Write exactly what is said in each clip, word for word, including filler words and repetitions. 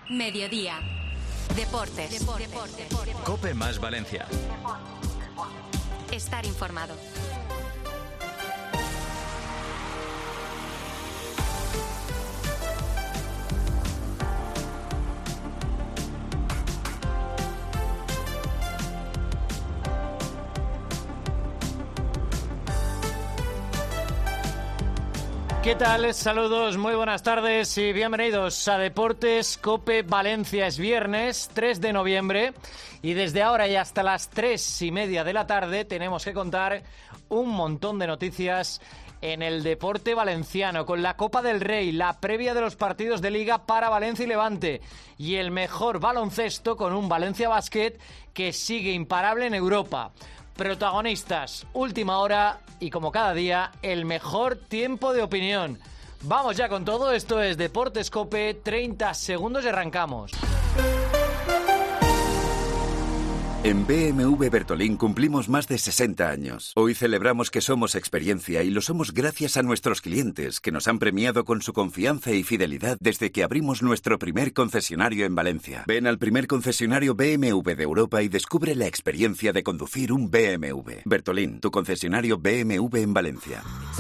Mediodía. Deportes. Deportes. Deportes. Deportes. COPE más Valencia. Estar informado. ¿Qué tal? Saludos, muy buenas tardes y bienvenidos a Deportes COPE Valencia. Es viernes tres de noviembre y desde ahora y hasta las tres y media de la tarde tenemos que contar un montón de noticias en el deporte valenciano, con la Copa del Rey, la previa de los partidos de Liga para Valencia y Levante y el mejor baloncesto con un Valencia Basket que sigue imparable en Europa. Protagonistas, última hora y como cada día, el mejor tiempo de opinión. Vamos ya con todo, esto es Deportes COPE, treinta segundos y arrancamos. En B M W Bertolín cumplimos más de sesenta años. Hoy celebramos que somos experiencia y lo somos gracias a nuestros clientes, que nos han premiado con su confianza y fidelidad desde que abrimos nuestro primer concesionario en Valencia. Ven al primer concesionario B M W de Europa y descubre la experiencia de conducir un B M W. Bertolín, tu concesionario B M W en Valencia.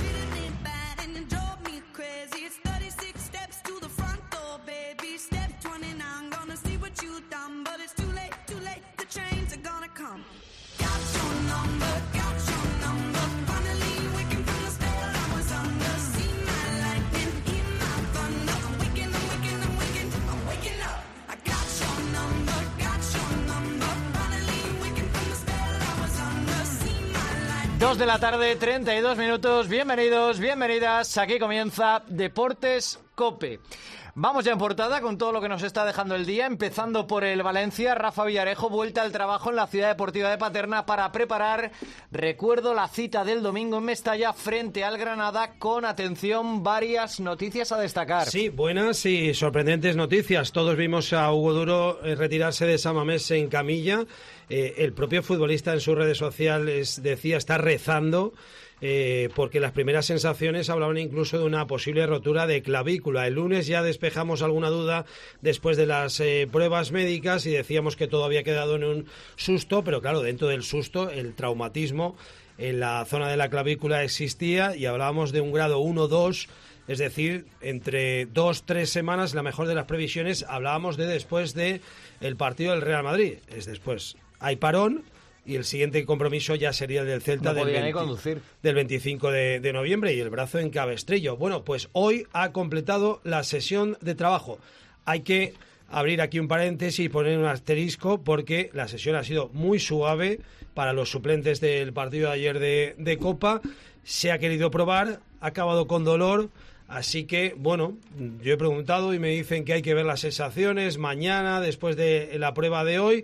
Dos de la tarde, treinta y dos minutos. Bienvenidos, bienvenidas. Aquí comienza Deportes COPE. Vamos ya en portada con todo lo que nos está dejando el día, empezando por el Valencia. Rafa Villarejo, vuelta al trabajo en la Ciudad Deportiva de Paterna para preparar, recuerdo, la cita del domingo en Mestalla frente al Granada, con, atención, varias noticias a destacar. Sí, buenas y sorprendentes noticias. Todos vimos a Hugo Duro retirarse de San Mamés en camilla. Eh, el propio futbolista en sus redes sociales decía estar rezando eh, porque las primeras sensaciones hablaban incluso de una posible rotura de clavícula. El lunes ya despejamos alguna duda después de las eh, pruebas médicas y decíamos que todo había quedado en un susto, pero claro, dentro del susto el traumatismo en la zona de la clavícula existía y hablábamos de un grado uno dos. Es decir, entre dos, tres semanas, la mejor de las previsiones, hablábamos de después del partido del Real Madrid. Es después. Hay parón y el siguiente compromiso ya sería el del Celta no del, veinte, del veinticinco de, de noviembre y el brazo en cabestrillo. Bueno, pues hoy ha completado la sesión de trabajo. Hay que abrir aquí un paréntesis y poner un asterisco porque la sesión ha sido muy suave para los suplentes del partido de ayer de, de Copa. Se ha querido probar, ha acabado con dolor. Así que, bueno, yo he preguntado y me dicen que hay que ver las sensaciones mañana, después de la prueba de hoy.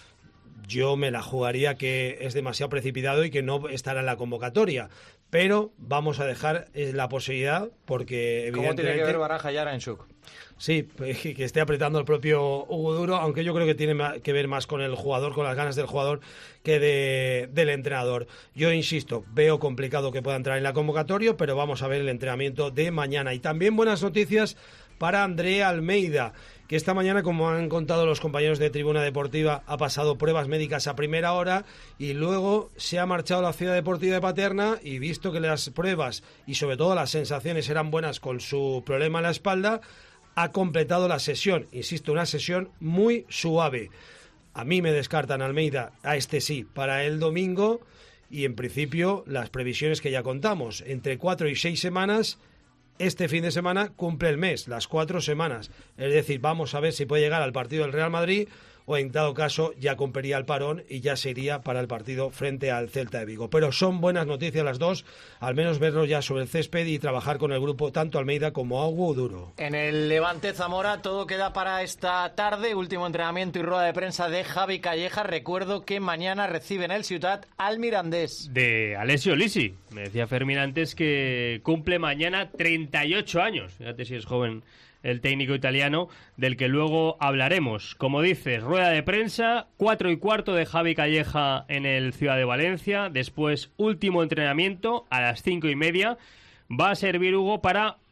Yo me la jugaría que es demasiado precipitado y que no estará en la convocatoria. Pero vamos a dejar la posibilidad porque, evidentemente... ¿Cómo tiene que ver Baraja y Aranchuk? Sí, que esté apretando el propio Hugo Duro, aunque yo creo que tiene que ver más con el jugador, con las ganas del jugador, que de, del entrenador. Yo insisto, veo complicado que pueda entrar en la convocatoria, pero vamos a ver el entrenamiento de mañana. Y también buenas noticias para Andrea Almeida, que esta mañana, como han contado los compañeros de Tribuna Deportiva, ha pasado pruebas médicas a primera hora y luego se ha marchado a la Ciudad Deportiva de Paterna y, visto que las pruebas y sobre todo las sensaciones eran buenas con su problema en la espalda, ha completado la sesión. Insisto, una sesión muy suave. A mí me descartan Almeida, a este sí, para el domingo y en principio las previsiones que ya contamos, entre cuatro y seis semanas. Este fin de semana cumple el mes, las cuatro semanas. Es decir, vamos a ver si puede llegar al partido del Real Madrid o, en dado caso, ya cumpliría el parón y ya se iría para el partido frente al Celta de Vigo. Pero son buenas noticias las dos, al menos verlo ya sobre el césped y trabajar con el grupo, tanto Almeida como Hugo Duro. En el Levante Zamora todo queda para esta tarde, último entrenamiento y rueda de prensa de Javi Calleja. Recuerdo que mañana reciben el Ciutat al Mirandés. De Alessio Lisi. Me decía Fermín antes que cumple mañana treinta y ocho años. Fíjate si es joven el técnico italiano, del que luego hablaremos. Como dices, rueda de prensa, cuatro y cuarto de Javi Calleja en el Ciudad de Valencia, después último entrenamiento a las cinco y media. Va a servir Hugo para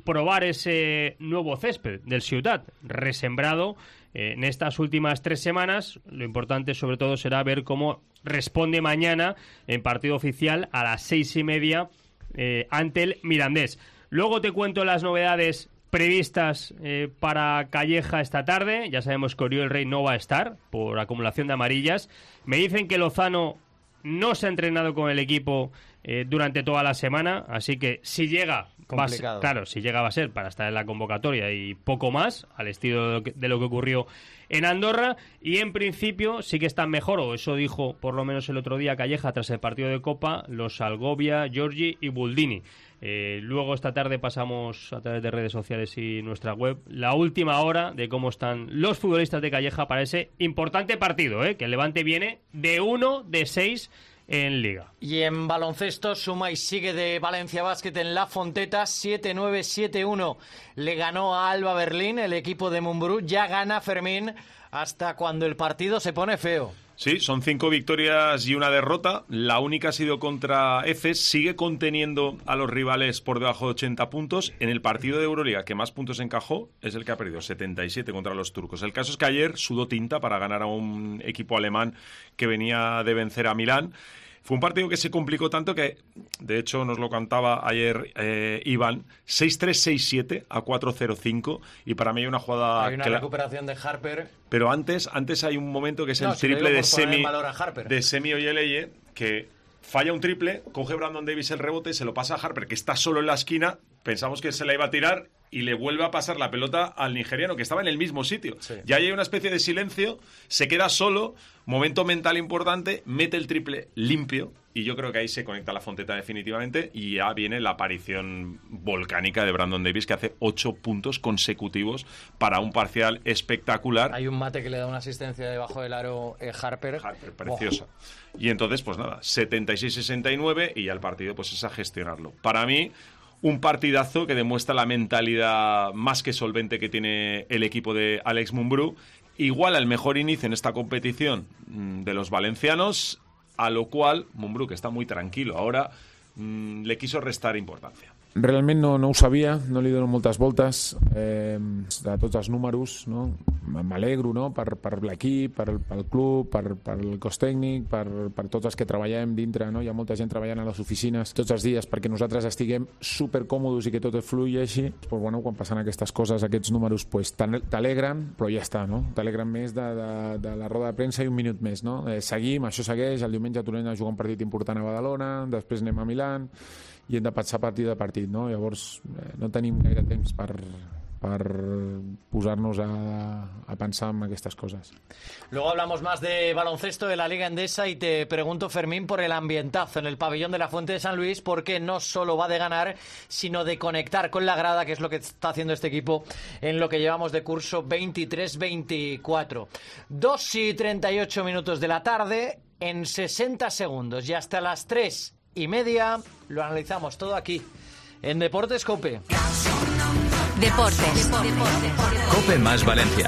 probar ese nuevo césped del Ciutat, resembrado eh, en estas últimas tres semanas. Lo importante sobre todo será ver cómo responde mañana en partido oficial a las seis y media eh, ante el Mirandés. Luego te cuento las novedades previstas eh, para Calleja esta tarde. Ya sabemos que Oriol Rey no va a estar por acumulación de amarillas. Me dicen que Lozano no se ha entrenado con el equipo eh, durante toda la semana, así que si llega, va a ser, claro, si llega va a ser para estar en la convocatoria y poco más, al estilo de lo que, de lo que ocurrió en Andorra. Y en principio sí que están mejor, o eso dijo por lo menos el otro día Calleja tras el partido de Copa, los Algovia, Giorgi y Buldini. Eh, luego esta tarde pasamos a través de redes sociales y nuestra web la última hora de cómo están los futbolistas de Calleja para ese importante partido, ¿eh? Que el Levante viene de uno de seis en Liga. Y en baloncesto suma y sigue de Valencia Basket en La Fonteta, siete nueve siete uno le ganó a Alba Berlín el equipo de Mumbrú. Ya gana Fermín hasta cuando el partido se pone feo. Sí, son cinco victorias y una derrota. La única ha sido contra Efes. Sigue conteniendo a los rivales por debajo de ochenta puntos. En el partido de Euroliga que más puntos encajó es el que ha perdido, setenta y siete contra los turcos. El caso es que ayer sudó tinta para ganar a un equipo alemán que venía de vencer a Milán. Fue un partido que se complicó tanto que, de hecho, nos lo cantaba ayer eh, Iván, seis tres seis siete a cuatro cero cinco, y para mí hay una jugada... Hay una que recuperación la... de Harper. Pero antes antes hay un momento que es no, el si triple de Semi, Harper. de Semi Oyeleye, que falla un triple, coge Brandon Davis el rebote, se lo pasa a Harper, que está solo en la esquina, pensamos que se la iba a tirar, y le vuelve a pasar la pelota al nigeriano, que estaba en el mismo sitio. Sí. Ya hay una especie de silencio, se queda solo, momento mental importante, mete el triple limpio, y yo creo que ahí se conecta la Fonteta definitivamente, y ya viene la aparición volcánica de Brandon Davis, que hace ocho puntos consecutivos para un parcial espectacular. Hay un mate que le da una asistencia debajo del aro eh, Harper. Harper, preciosa. Oh. Y entonces, pues nada, setenta y seis sesenta y nueve, y ya el partido pues es a gestionarlo. Para mí, un partidazo que demuestra la mentalidad más que solvente que tiene el equipo de Alex Mumbrú. Igual al mejor inicio en esta competición de los valencianos, a lo cual Mumbrú, que está muy tranquilo ahora, mmm, le quiso restar importancia. Realment no, no ho sabia, no li dono moltes voltes eh, de tots els números, no? M'alegro, no? per, per l'equip, per, pel club, per, per el cos tècnic, per, per tots els que treballem dintre, no? Hi ha molta gent treballant a les oficines tots els dies perquè nosaltres estiguem supercòmodes i que tot flueixi. Pues, bueno, quan passen aquestes coses, aquests números, pues, t'alegren, però ja està, no? T'alegren més de, de, de la roda de premsa i un minut més, no? Eh, seguim, això segueix, el diumenge tornem a jugar un partit important a Badalona, després anem a Milán, i hem de passar partit a partit, no? Llavors eh, no tenim gaire temps per, per posar-nos a, a pensar en aquestes coses. Luego hablamos más de baloncesto de la Liga Endesa y te pregunto, Fermín, por el ambientazo en el pabellón de la Fuente de San Luis, porque no solo va de ganar, sino de conectar con la grada, que es lo que está haciendo este equipo en lo que llevamos de curso veintitrés veinticuatro. dos y treinta y ocho minutos de la tarde, en sesenta segundos y hasta las tres y media lo analizamos todo aquí en Deportes Cope. Deportes. Cope más Valencia.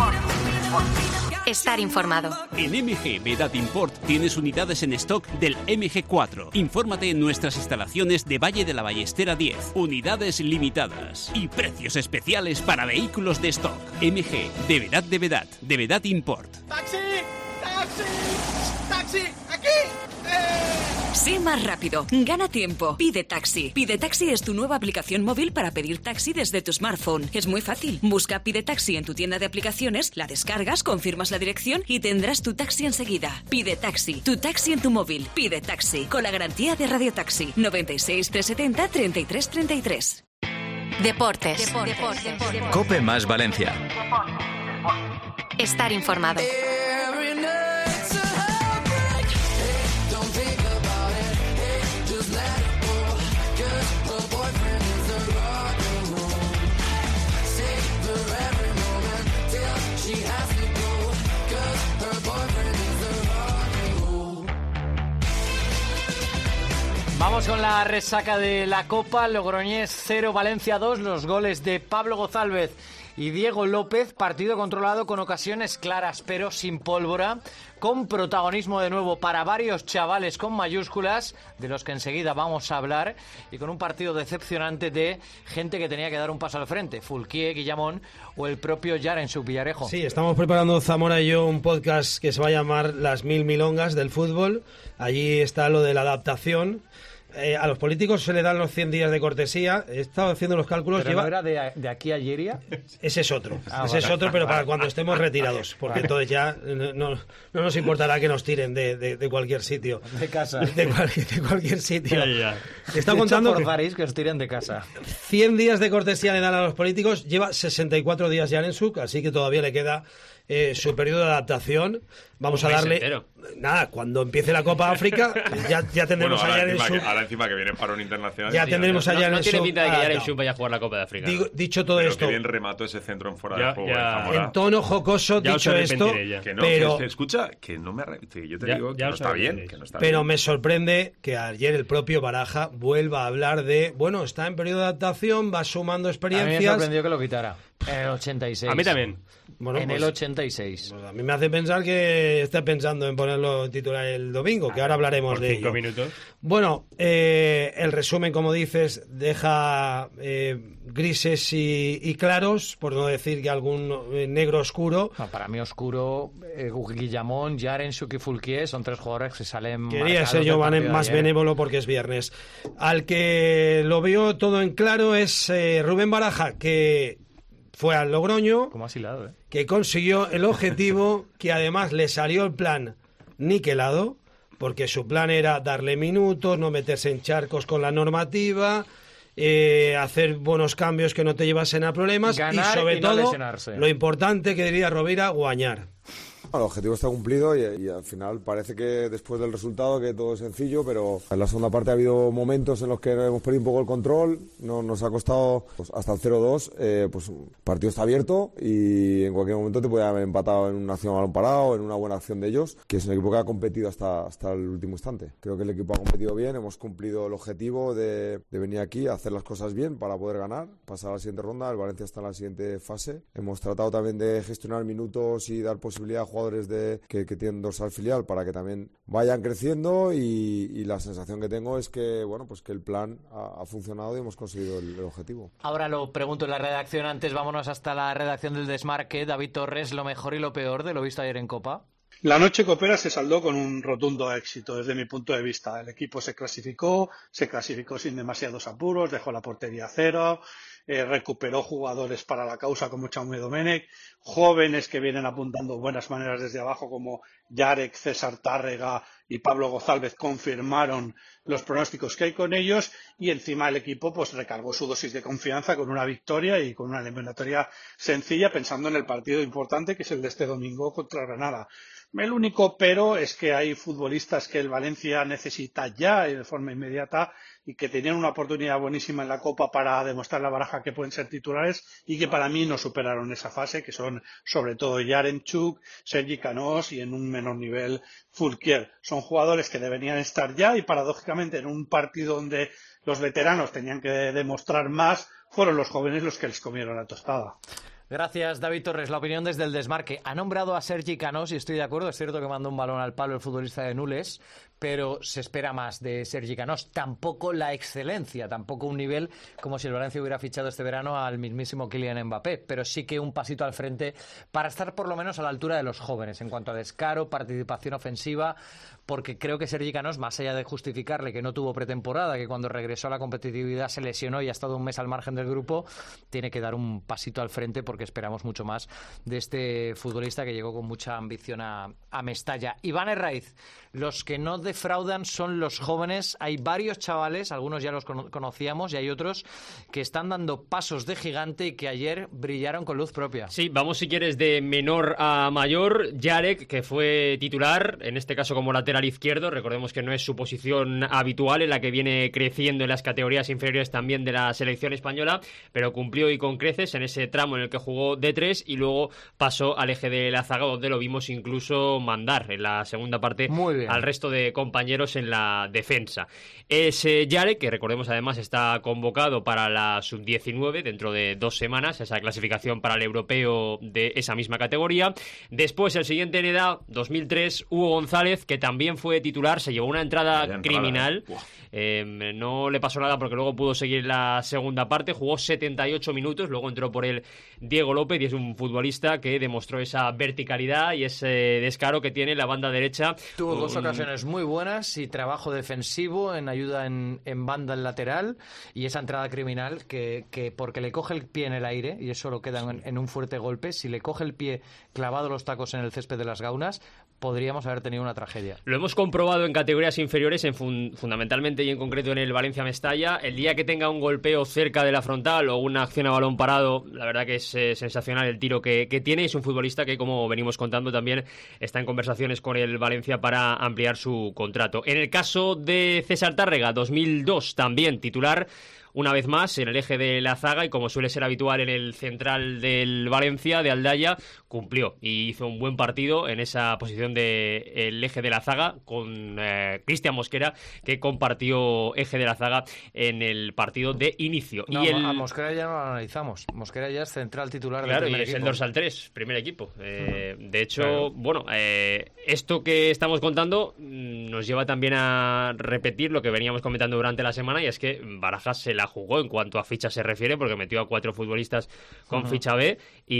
Estar informado. En M G Vedad Import tienes unidades en stock del M G cuatro. Infórmate en nuestras instalaciones de Valle de la Ballestera diez. Unidades limitadas y precios especiales para vehículos de stock. M G de Vedad de Vedad, de Vedad Import. ¡Taxi! ¡Taxi! ¡Taxi! ¡Aquí! ¡Eh! Sé más rápido, gana tiempo, pide taxi. Pide Taxi es tu nueva aplicación móvil para pedir taxi desde tu smartphone. Es muy fácil. Busca Pide Taxi en tu tienda de aplicaciones, la descargas, confirmas la dirección y tendrás tu taxi enseguida. Pide Taxi, tu taxi en tu móvil. Pide Taxi, con la garantía de Radio Taxi. noventa y seis, trescientos setenta, treinta y tres treinta y tres. Deportes. Deportes. Deportes. Cope más Valencia. Estar informado. Vamos con con la resaca de la Copa. Logroñés cero, Valencia dos. Los goles de Pablo González y Diego López. Partido controlado con ocasiones claras, pero sin pólvora. Con protagonismo de nuevo para varios chavales con mayúsculas, de los que enseguida vamos a hablar. Y con un partido decepcionante de gente que tenía que dar un paso al frente. Fulquier, Guillamón o el propio Yaremchuk Villarejo. Sí, estamos preparando Zamora y yo un podcast que se va a llamar Las Mil Milongas del Fútbol. Allí está lo de la adaptación. Eh, a los políticos se le dan los cien días de cortesía. He estado haciendo los cálculos. ¿Pero lleva... no era de, de aquí a Yeria? Ese es otro. Ah, Ese vale. es otro, pero para cuando estemos retirados. Porque vale. Entonces ya no, no, no nos importará que nos tiren de, de, de cualquier sitio. De casa. De, cual, de cualquier sitio. Ya, ya. Te está de contando hecho, que, forzaréis que os tiren de casa. cien días de cortesía le dan a los políticos. Lleva sesenta y cuatro días Yaremchuk, así que todavía le queda eh, su periodo de adaptación. Vamos Un a mes darle... entero. Nada, cuando empiece la Copa África ya, ya tendremos bueno, a ahora encima, Yaremchuk. que, ahora encima que viene parón internacional. Ya tío, tendremos a No, Yaremchuk. no tiene pinta de que adaptado. Yaremchuk vaya a jugar la Copa de África. Digo, dicho todo pero esto, que bien remató ese centro en fuera Ya, de juego ya. de Zamora. en tono jocoso, Ya os dicho esto, arrepentiré ya. Que no, pero, que, escucha, que no me arre- que yo te Ya- digo que ya no os está bien, arrepentiréis. que no está pero bien. me sorprende que ayer el propio Baraja vuelva a hablar de, bueno, está en periodo de adaptación, va sumando A mí me experiencias. sorprendió que lo quitara. En el ochenta y seis. A mí también. Bueno, en pues, el ochenta y seis. pues a mí me hace pensar que está pensando en ponerlo en titular el domingo, que ahora hablaremos Por de cinco ello. minutos. Bueno, eh, el resumen, como dices, deja eh, grises y, y claros, por no decir que algún eh, negro oscuro. No, para mí oscuro, eh, Guillamón, Yaremchuk y Fulquier son tres jugadores que salen Quería marcados ser yo del bane- partido de más ayer. benévolo porque es viernes. Al que lo veo todo en claro es eh, Rubén Baraja, que fue al Logroño, ¿Cómo has hilado, eh? que consiguió el objetivo, que además le salió el plan niquelado, porque su plan era darle minutos, no meterse en charcos con la normativa, eh, hacer buenos cambios que no te llevasen a problemas Ganar y sobre y no todo, lesionarse. lo importante que diría Rovira, guañar. El objetivo está cumplido y, y al final parece que después del resultado que todo es sencillo, pero en la segunda parte ha habido momentos en los que hemos perdido un poco el control, no, nos ha costado pues, hasta el cero dos, eh, pues el partido está abierto y en cualquier momento te puede haber empatado en una acción a balón parado, en una buena acción de ellos, que es un equipo que ha competido hasta, hasta el último instante. Creo que el equipo ha competido bien, hemos cumplido el objetivo de, de venir aquí a hacer las cosas bien para poder ganar, pasar a la siguiente ronda, el Valencia está en la siguiente fase. Hemos tratado también de gestionar minutos y dar posibilidad a jugadores De, que, que tienen dorsal filial para que también vayan creciendo y, y la sensación que tengo es que bueno pues que el plan ha, ha funcionado y hemos conseguido el, el objetivo. Ahora lo pregunto en la redacción, antes vámonos hasta la redacción del Desmarque. David Torres, lo mejor y lo peor de lo visto ayer en Copa. La noche copera se saldó con un rotundo éxito desde mi punto de vista. El equipo se clasificó, se clasificó sin demasiados apuros, dejó la portería a cero, eh, recuperó jugadores para la causa como Jaume Domènech, jóvenes que vienen apuntando buenas maneras desde abajo como Yarek, César Tárrega y Pablo González confirmaron los pronósticos que hay con ellos y encima el equipo pues recargó su dosis de confianza con una victoria y con una eliminatoria sencilla pensando en el partido importante que es el de este domingo contra Granada. El único pero es que hay futbolistas que el Valencia necesita ya y de forma inmediata y que tenían una oportunidad buenísima en la Copa para demostrar a la Baraja que pueden ser titulares y que para mí no superaron esa fase, que son sobre todo Yaremchuk, Sergi Canós y en un menor nivel Fulquier. Son jugadores que deberían estar ya y paradójicamente en un partido donde los veteranos tenían que demostrar más, fueron los jóvenes los que les comieron la tostada. Gracias, David Torres. La opinión desde el Desmarque. Ha nombrado a Sergi Canós y estoy de acuerdo. Es cierto que mandó un balón al palo el futbolista de Nules, pero se espera más de Sergi Canós. Tampoco la excelencia, tampoco un nivel como si el Valencia hubiera fichado este verano al mismísimo Kylian Mbappé, pero sí que un pasito al frente para estar por lo menos a la altura de los jóvenes en cuanto a descaro, participación ofensiva, porque creo que Sergi Canós, más allá de justificarle que no tuvo pretemporada, que cuando regresó a la competitividad se lesionó y ha estado un mes al margen del grupo, tiene que dar un pasito al frente porque esperamos mucho más de este futbolista que llegó con mucha ambición a, a Mestalla. Iván Herraiz, los que no defraudan son los jóvenes. Hay varios chavales, algunos ya los cono- conocíamos y hay otros que están dando pasos de gigante y que ayer brillaron con luz propia. Sí, vamos si quieres de menor a mayor. Yarek, que fue titular, en este caso como lateral izquierdo, recordemos que no es su posición habitual, en la que viene creciendo en las categorías inferiores también de la selección española, pero cumplió y con creces en ese tramo en el que jugó de tres y luego pasó al eje de la zaga, donde lo vimos incluso mandar en la segunda parte al resto de compañeros. compañeros en la defensa. Es eh, Jarek, que recordemos además está convocado para la sub diecinueve dentro de dos semanas, esa clasificación para el europeo de esa misma categoría. Después, el siguiente en edad, dos mil tres, Hugo González, que también fue titular, se llevó una entrada Vaya criminal. entrada, Eh, no le pasó nada porque luego pudo seguir la segunda parte, jugó setenta y ocho minutos, luego entró por él Diego López y es un futbolista que demostró esa verticalidad y ese descaro que tiene la banda derecha. Tuvo dos Un- ocasiones muy buenas y trabajo defensivo en ayuda en, en banda en lateral y esa entrada criminal que, que porque le coge el pie en el aire y eso lo queda en, en un fuerte golpe, si le coge el pie clavado los tacos en el césped de las Gaunas, podríamos haber tenido una tragedia. Lo hemos comprobado en categorías inferiores, en fun- fundamentalmente y en concreto en el Valencia Mestalla. El día que tenga un golpeo cerca de la frontal o una acción a balón parado, la verdad que es eh, sensacional el tiro que, que tiene. Es un futbolista que, como venimos contando, también está en conversaciones con el Valencia para ampliar su contrato. En el caso de César Tárrega, dos mil dos, también titular, una vez más en el eje de la zaga y como suele ser habitual en el central del Valencia, de Aldaya, cumplió y hizo un buen partido en esa posición del el eje de la zaga con eh, Cristian Mosquera, que compartió eje de la zaga en el partido de inicio. No, y el... a Mosquera ya no lo analizamos. Mosquera ya es central titular Claro, del y primer es equipo. el dorsal tres, primer equipo. Eh, Ujú. De hecho, Claro. bueno, eh, esto que estamos contando mm, nos lleva también a repetir lo que veníamos comentando durante la semana, y es que Barajas se la jugó en cuanto a ficha se refiere, porque metió a cuatro futbolistas con Ujú. ficha B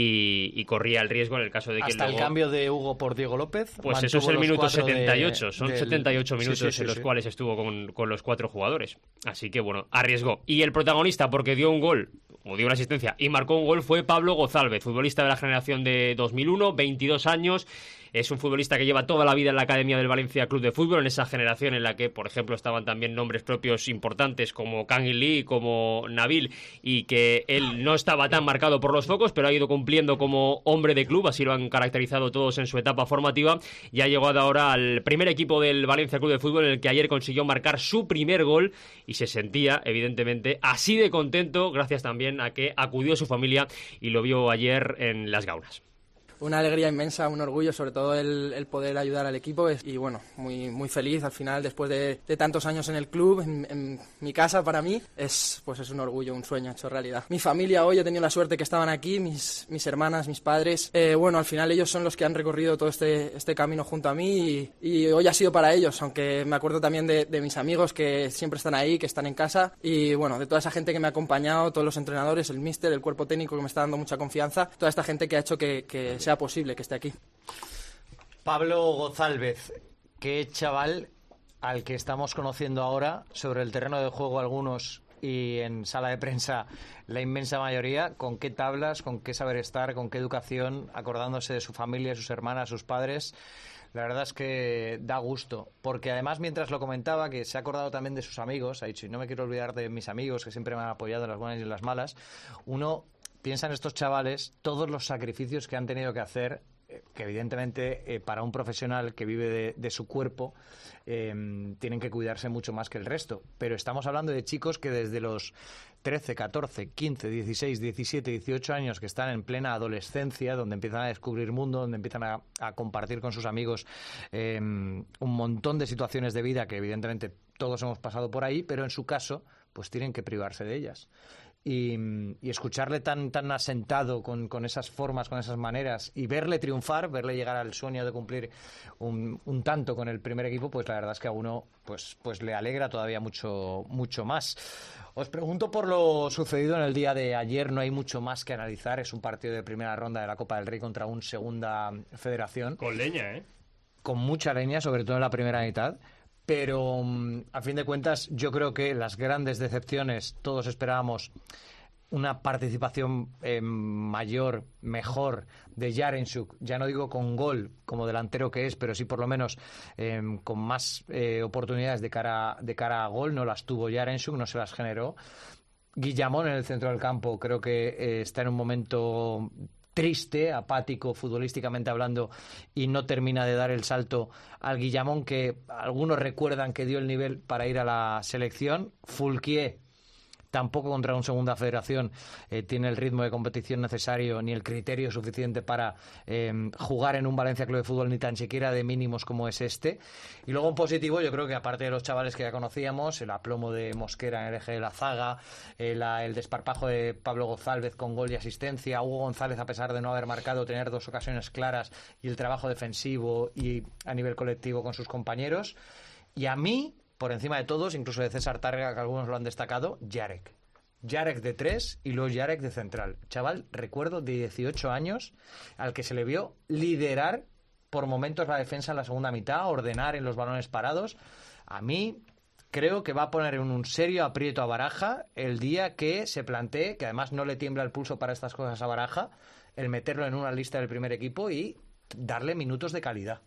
y, y corría el riesgo en el caso de que Hasta luego... el cambio de Hugo por Diego López. Pues eso es mantuvo el los minuto cuatro de- setenta y ocho, son del- setenta y ocho Sí, minutos sí, sí, en los sí. cuales estuvo con, con los cuatro jugadores. Así que bueno, arriesgó. Y el protagonista, porque dio un gol, o dio una asistencia, y marcó un gol, fue Pablo González, futbolista de la generación de dos mil uno, veintidós años. Es un futbolista que lleva toda la vida en la academia del Valencia Club de Fútbol, en esa generación en la que, por ejemplo, estaban también nombres propios importantes como Kangin Lee, como Nabil, y que él no estaba tan marcado por los focos, pero ha ido cumpliendo como hombre de club, así lo han caracterizado todos en su etapa formativa, y ha llegado ahora al primer equipo del Valencia Club de Fútbol, en el que ayer consiguió marcar su primer gol, y se sentía, evidentemente, así de contento, gracias también a que acudió su familia y lo vio ayer en Las Gaunas. Una alegría inmensa, un orgullo, sobre todo el, el poder ayudar al equipo es- y bueno, muy muy feliz al final después de, de tantos años en el club, en, en mi casa para mí, es pues es un orgullo, un sueño hecho realidad. Mi familia hoy, he tenido la suerte que estaban aquí, mis, mis hermanas, mis padres, eh, bueno, al final ellos son los que han recorrido todo este, este camino junto a mí y, y hoy ha sido para ellos, aunque me acuerdo también de, de mis amigos que siempre están ahí, que están en casa y bueno, de toda esa gente que me ha acompañado, todos los entrenadores, el míster, el cuerpo técnico que me está dando mucha confianza, toda esta gente que ha hecho que, que sea posible que esté aquí. Pablo González, qué chaval al que estamos conociendo ahora sobre el terreno de juego algunos y en sala de prensa la inmensa mayoría, con qué tablas, con qué saber estar, con qué educación, acordándose de su familia, sus hermanas, sus padres. La verdad es que da gusto, porque además mientras lo comentaba, que se ha acordado también de sus amigos, ha dicho, y no me quiero olvidar de mis amigos que siempre me han apoyado en las buenas y en las malas, uno piensa en estos chavales, todos los sacrificios que han tenido que hacer, eh, que evidentemente eh, para un profesional que vive de, de su cuerpo, eh, tienen que cuidarse mucho más que el resto. Pero estamos hablando de chicos que desde los trece, catorce, quince, dieciséis, diecisiete, dieciocho años, que están en plena adolescencia, donde empiezan a descubrir mundo, donde empiezan a, a compartir con sus amigos eh, un montón de situaciones de vida que evidentemente todos hemos pasado por ahí, pero en su caso pues tienen que privarse de ellas. Y, y escucharle tan tan asentado con, con esas formas, con esas maneras y verle triunfar, verle llegar al sueño de cumplir un, un tanto con el primer equipo, pues la verdad es que a uno pues pues le alegra todavía mucho mucho más. Os pregunto por lo sucedido en el día de ayer, no hay mucho más que analizar, es un partido de primera ronda de la Copa del Rey contra un segunda federación. Con leña, ¿eh? Con mucha leña, sobre todo en la primera mitad. Pero um, a fin de cuentas yo creo que las grandes decepciones, todos esperábamos una participación eh, mayor, mejor de Yaremchuk, ya no digo con gol como delantero que es, pero sí por lo menos eh, con más eh, oportunidades de cara, de cara a gol. No las tuvo Yaremchuk, no se las generó. Guillamón en el centro del campo creo que eh, está en un momento triste, apático futbolísticamente hablando, y no termina de dar el salto al Guillamón que algunos recuerdan que dio el nivel para ir a la selección. Fulquier tampoco contra una segunda federación eh, tiene el ritmo de competición necesario ni el criterio suficiente para eh, jugar en un Valencia Club de Fútbol, ni tan siquiera de mínimos como es este. Y luego en positivo, yo creo que aparte de los chavales que ya conocíamos, el aplomo de Mosquera en el eje de la zaga, eh, la, el desparpajo de Pablo González con gol y asistencia, Hugo González, a pesar de no haber marcado, tener dos ocasiones claras, y el trabajo defensivo y a nivel colectivo con sus compañeros. Y a mí, por encima de todos, incluso de César Tárrega, que algunos lo han destacado, Yarek. Yarek de tres y luego Yarek de central. Chaval, recuerdo, de dieciocho años, al que se le vio liderar por momentos la defensa en la segunda mitad, ordenar en los balones parados. A mí creo que va a poner en un serio aprieto a Baraja el día que se plantee, que además no le tiembla el pulso para estas cosas a Baraja, el meterlo en una lista del primer equipo y darle minutos de calidad.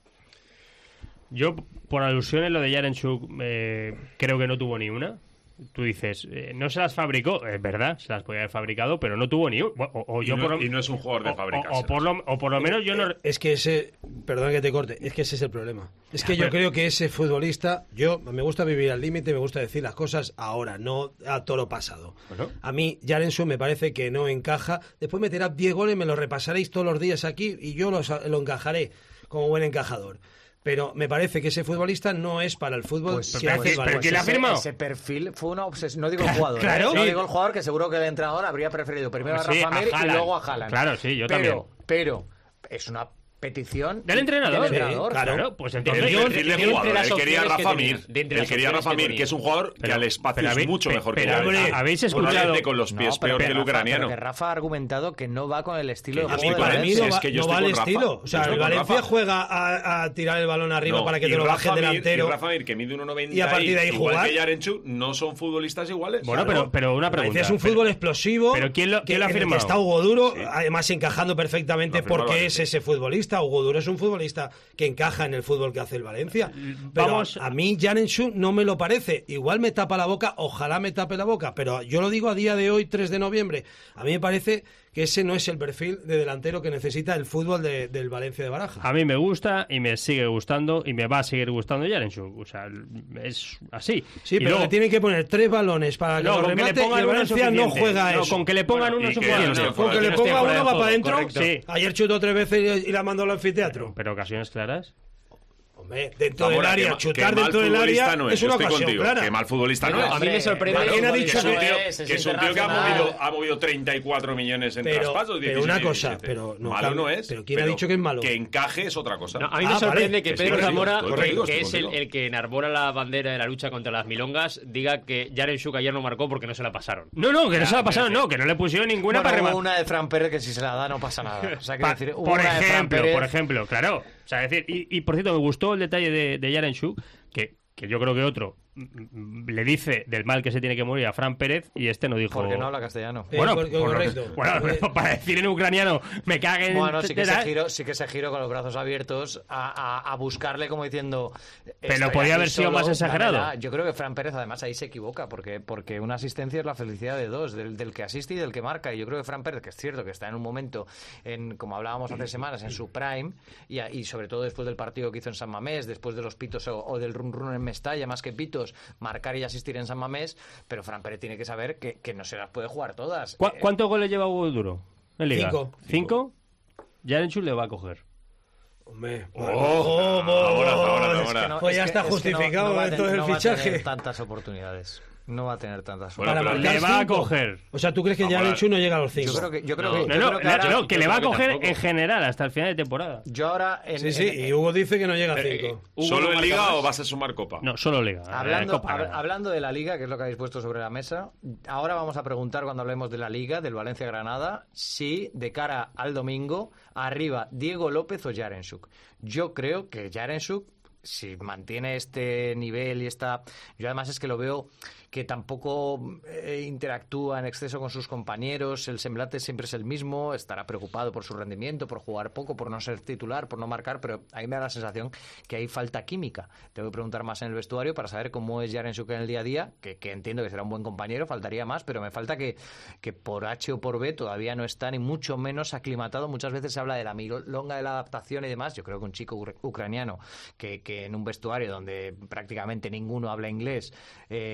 Yo, por alusiones, lo de Yaremchuk eh, creo que no tuvo ni una. Tú dices, eh, no se las fabricó, es verdad, se las podía haber fabricado, pero no tuvo ni una. O, o y, yo no, por lo, y no es un jugador de fabricación. O, o, por lo, o por lo menos yo no... Es que ese, perdón que te corte, es que ese es el problema. Es que yo creo que ese futbolista, yo me gusta vivir al límite, me gusta decir las cosas ahora, no a toro pasado. Bueno. A mí, Yaremchuk me parece que no encaja. Después meterá diez goles, me lo repasaréis todos los días aquí y yo los, lo encajaré como buen encajador. Pero me parece que ese futbolista no es para el fútbol. Pues, que pero, hace pero, el pues ese, ese perfil fue una obsesión. No digo el jugador, claro. ¿eh? No Sí. digo el jugador, que seguro que el entrenador habría preferido primero a Sí, Rafa Mir a y luego a Haaland. Claro, sí, yo pero, también. Pero es una petición del entrenador. Del entrenador. Sí, claro. claro, pues entonces el perfil de jugador, él quería que Rafa tenía, Mir, de entre él las quería Rafa opciones que Mir, que es un jugador Pero- que al espacio pero es habéis- mucho pe- mejor pero que él. hombre, habéis escuchado- Probablemente con los No, pies pero peor que Rafa- el ucraniano. pero que Rafa ha argumentado que no va con el estilo de Que yo juego estoy de con él. Para mí Valencia. no va, Es que yo no estoy va al con Rafa. estilo. O Yo sea, estoy el con Valencia Rafa. juega a, a tirar el balón arriba No, para que y te lo baje Rafa el Mir- delantero. Y Rafa Mir, que mide uno noventa y a partir de ahí igual jugar. que Yaremchuk, no son futbolistas iguales. Bueno, Claro. pero, pero una Valencia pregunta. es un pero- fútbol explosivo. pero ¿quién lo- que, quién lo ha en el que firmado? está Hugo Duro, Sí. además encajando perfectamente Lo ha firmado porque Valencia. es ese futbolista. Hugo Duro es un futbolista que encaja en el fútbol que hace el Valencia. Pero Vamos- a mí Yaremchuk no me lo parece. Igual me tapa la boca, ojalá me tape la boca, pero yo lo digo a día de hoy, tres de noviembre. A mí me parece que ese no es el perfil de delantero que necesita el fútbol de- del Valencia de Baraja. A mí me gusta y me sigue gustando y me va a seguir gustando Yaremchuk. O sea, es así. Sí, Y pero luego- le tienen que poner tres balones para que No, lo con que le remate y pongan el uno Valencia es no suficiente. juega No, eso. con que le pongan Bueno, uno y es que suficiente. no esté Con fuera que de le juego. ponga fuera de uno va juego, para adentro. correcto. Sí. Ayer chutó tres veces y la mandó al anfiteatro. Pero ocasiones claras. Hombre, dentro Zamora, del área, que ma- chutar que mal dentro del futbolista área no es yo una estoy ocasión contigo, clara. que mal futbolista no, No, es. a mí me sorprende. ¿Quién ha Que dicho es un que- tío, es, es que es un tío que ha internacional. movido, ha movido treinta y cuatro millones en Pero- traspasos. pero una cosa, pero no, malo claro, no es. pero ¿quién ha dicho que es malo? Que encaje es otra cosa. No, a mí Ah, me sorprende vale. que Que sí, Pedro que sí, Zamora, estoy que, contigo, que estoy es el, contigo. el que enarbora la bandera de la lucha contra las milongas, diga que Yaremchuk ayer no marcó porque no se la pasaron. No, no, que no Ya, se la pasaron, pero- no, que no le pusieron ninguna Bueno, para hubo rematar. una de Fran Pérez que si se la da no pasa nada. O sea, quiero Pa- decir, hubo por una de Fran ejemplo, Pérez. por ejemplo, claro. O sea, es decir, y, y por cierto, me gustó el detalle de, de Yaremchuk, que, que yo creo que otro mm, le dice del mal que se tiene que morir a Fran Pérez y este no dijo. Porque no habla castellano. Eh, Bueno, porque- por- correcto. bueno, para decir en ucraniano, me caguen. Bueno, sí que etcétera. se giró, sí que se giró con los brazos abiertos a, a, a buscarle como diciendo. Pero "Estoy podía aquí haber sido solo, más exagerado". dámela". Yo creo que Fran Pérez además ahí se equivoca porque, porque una asistencia es la felicidad de dos, del, del que asiste y del que marca. Y yo creo que Fran Pérez, que es cierto que está en un momento, en como hablábamos hace semanas, en su prime y, a- y sobre todo después del partido que hizo en San Mamés, después de los pitos o, o del run run en Mestalla, más que pitos, marcar y asistir en San Mamés, pero Fran Pérez tiene que saber que, que no se las puede jugar todas. ¿Cu- Eh, ¿Cuántos goles lleva Hugo Duro en Liga? Cinco. ¿Cinco? Yaremchuk le va a coger. Hombre, Oh, bueno, ahora, ahora, ahora, Es que ahora. no- Pues es ya que- está es que no- justificado no va a entonces tener- el no va a tener fichaje. tantas oportunidades. No va a tener tantas Bueno, para pero- marcar Le va a cinco. coger. O sea, ¿tú crees que Vamos a Yaremchuk no llega a los cinco? Yo creo que, yo creo No. que, No, yo no, creo que no, ahora- no, que le va a creo que coger tampoco. en general hasta el final de temporada. yo ahora en- Sí, sí, en- y Hugo dice que no llega a Pero, cinco. eh, Hugo ¿Solo no en marca Liga más. o vas a sumar Copa? No, solo Liga. Hablando, Eh, Copa, hab- nada. hablando de la Liga, que es lo que habéis puesto sobre la mesa, ahora vamos a preguntar cuando hablemos de la Liga, del Valencia-Granada, si de cara al domingo, arriba Diego López o Yaremchuk. Yo creo que Yaremchuk, si mantiene este nivel y esta... Yo además es que lo veo que tampoco eh, interactúa en exceso con sus compañeros, el semblante siempre es el mismo, estará preocupado por su rendimiento, por jugar poco, por no ser titular, por no marcar, pero a mí me da la sensación que ahí falta química. Tengo que preguntar más en el vestuario para saber cómo es Yaremchuk en el día a día, que, que entiendo que será un buen compañero, faltaría más, pero me falta que, que por H o por B todavía no está ni mucho menos aclimatado. Muchas veces se habla de la milonga de la adaptación y demás. Yo creo que un chico ucr- ucraniano que, que en un vestuario donde prácticamente ninguno habla inglés, eh, empezando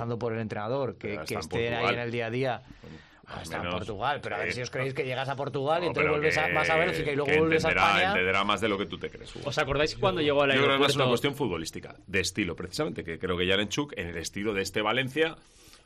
empezando por el entrenador, que, que esté ahí en el día a día. Bueno, está en Portugal, pero sí. A ver si os creéis que llegas a Portugal no, y entonces vuelves a, vas a Bélgica y luego vuelves entenderá, a España. Entenderá más de lo que tú te crees, Hugo. ¿Os acordáis cuando llegó al aeropuerto? Yo creo que es una cuestión futbolística, de estilo, precisamente, que creo que Yaremchuk, en el estilo de este Valencia,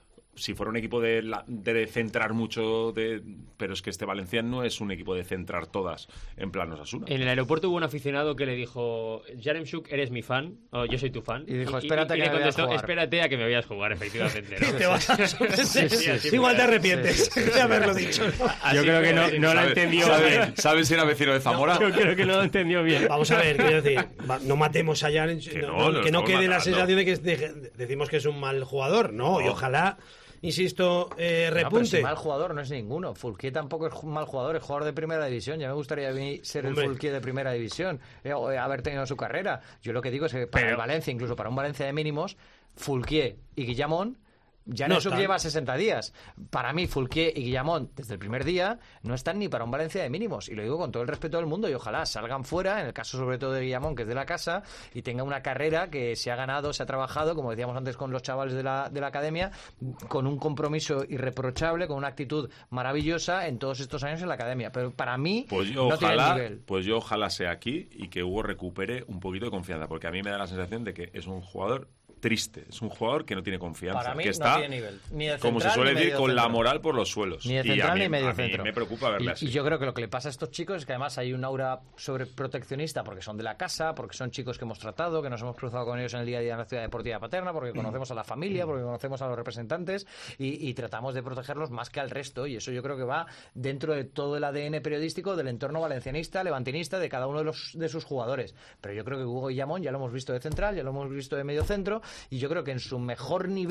si fuera un equipo de, la, de centrar mucho, de, pero es que este Valencia no es un equipo de centrar todas en plan Osasuna. En el aeropuerto hubo un aficionado que le dijo: Yaremchuk, eres mi fan, o yo soy tu fan. Y dijo: espérate y, y, a que y le contestó, me veas jugar. Espérate a que me veas jugar, efectivamente, ¿no? Te vas a... sí, sí, sí, igual te arrepientes de haberlo dicho. Yo creo que no, no lo entendió bien. ¿Sabes si era vecino de Zamora? No, yo creo que no lo entendió bien. Vamos a ver, quiero decir, no matemos a Yaremchuk, que no, no, que no quede la sensación de que de, decimos que es un mal jugador, no, no. Y ojalá... Insisto, eh, repunte. No, pero si mal jugador no es ninguno. Fulquier tampoco es un mal jugador, es jugador de primera división. Ya me gustaría a mí ser Hombre. el Fulquier de primera división, eh, o haber tenido su carrera. Yo lo que digo es que para pero... el Valencia, incluso para un Valencia de mínimos, Fulquier y Guillamón, ya no lleva sesenta días. Para mí, Fulquier y Guillamón, desde el primer día, no están ni para un Valencia de mínimos. Y lo digo con todo el respeto del mundo, y ojalá salgan fuera, en el caso sobre todo de Guillamón, que es de la casa, y tenga una carrera que se ha ganado, se ha trabajado, como decíamos antes con los chavales de la, de la academia, con un compromiso irreprochable, con una actitud maravillosa en todos estos años en la academia. Pero para mí, pues yo, no ojalá, tiene nivel. Pues yo ojalá sea aquí y que Hugo recupere un poquito de confianza, porque a mí me da la sensación de que es un jugador triste, es un jugador que no tiene confianza, para mí que está, no tiene nivel, ni de central, como se suele decir, con centro. la moral por los suelos. Ni de central, y a mí, ni medio a mí centro. me preocupa verle y, así. Y yo creo que lo que le pasa a estos chicos es que además hay un aura sobreproteccionista porque son de la casa, porque son chicos que hemos tratado, que nos hemos cruzado con ellos en el día a día en la ciudad deportiva paterna, porque conocemos a la familia, porque conocemos a los representantes y, y tratamos de protegerlos más que al resto, y eso yo creo que va dentro de todo el A D N periodístico del entorno valencianista, levantinista, de cada uno de los de sus jugadores. Pero yo creo que Hugo Guillamón ya lo hemos visto de central, ya lo hemos visto de medio centro, y yo creo que en su mejor nivel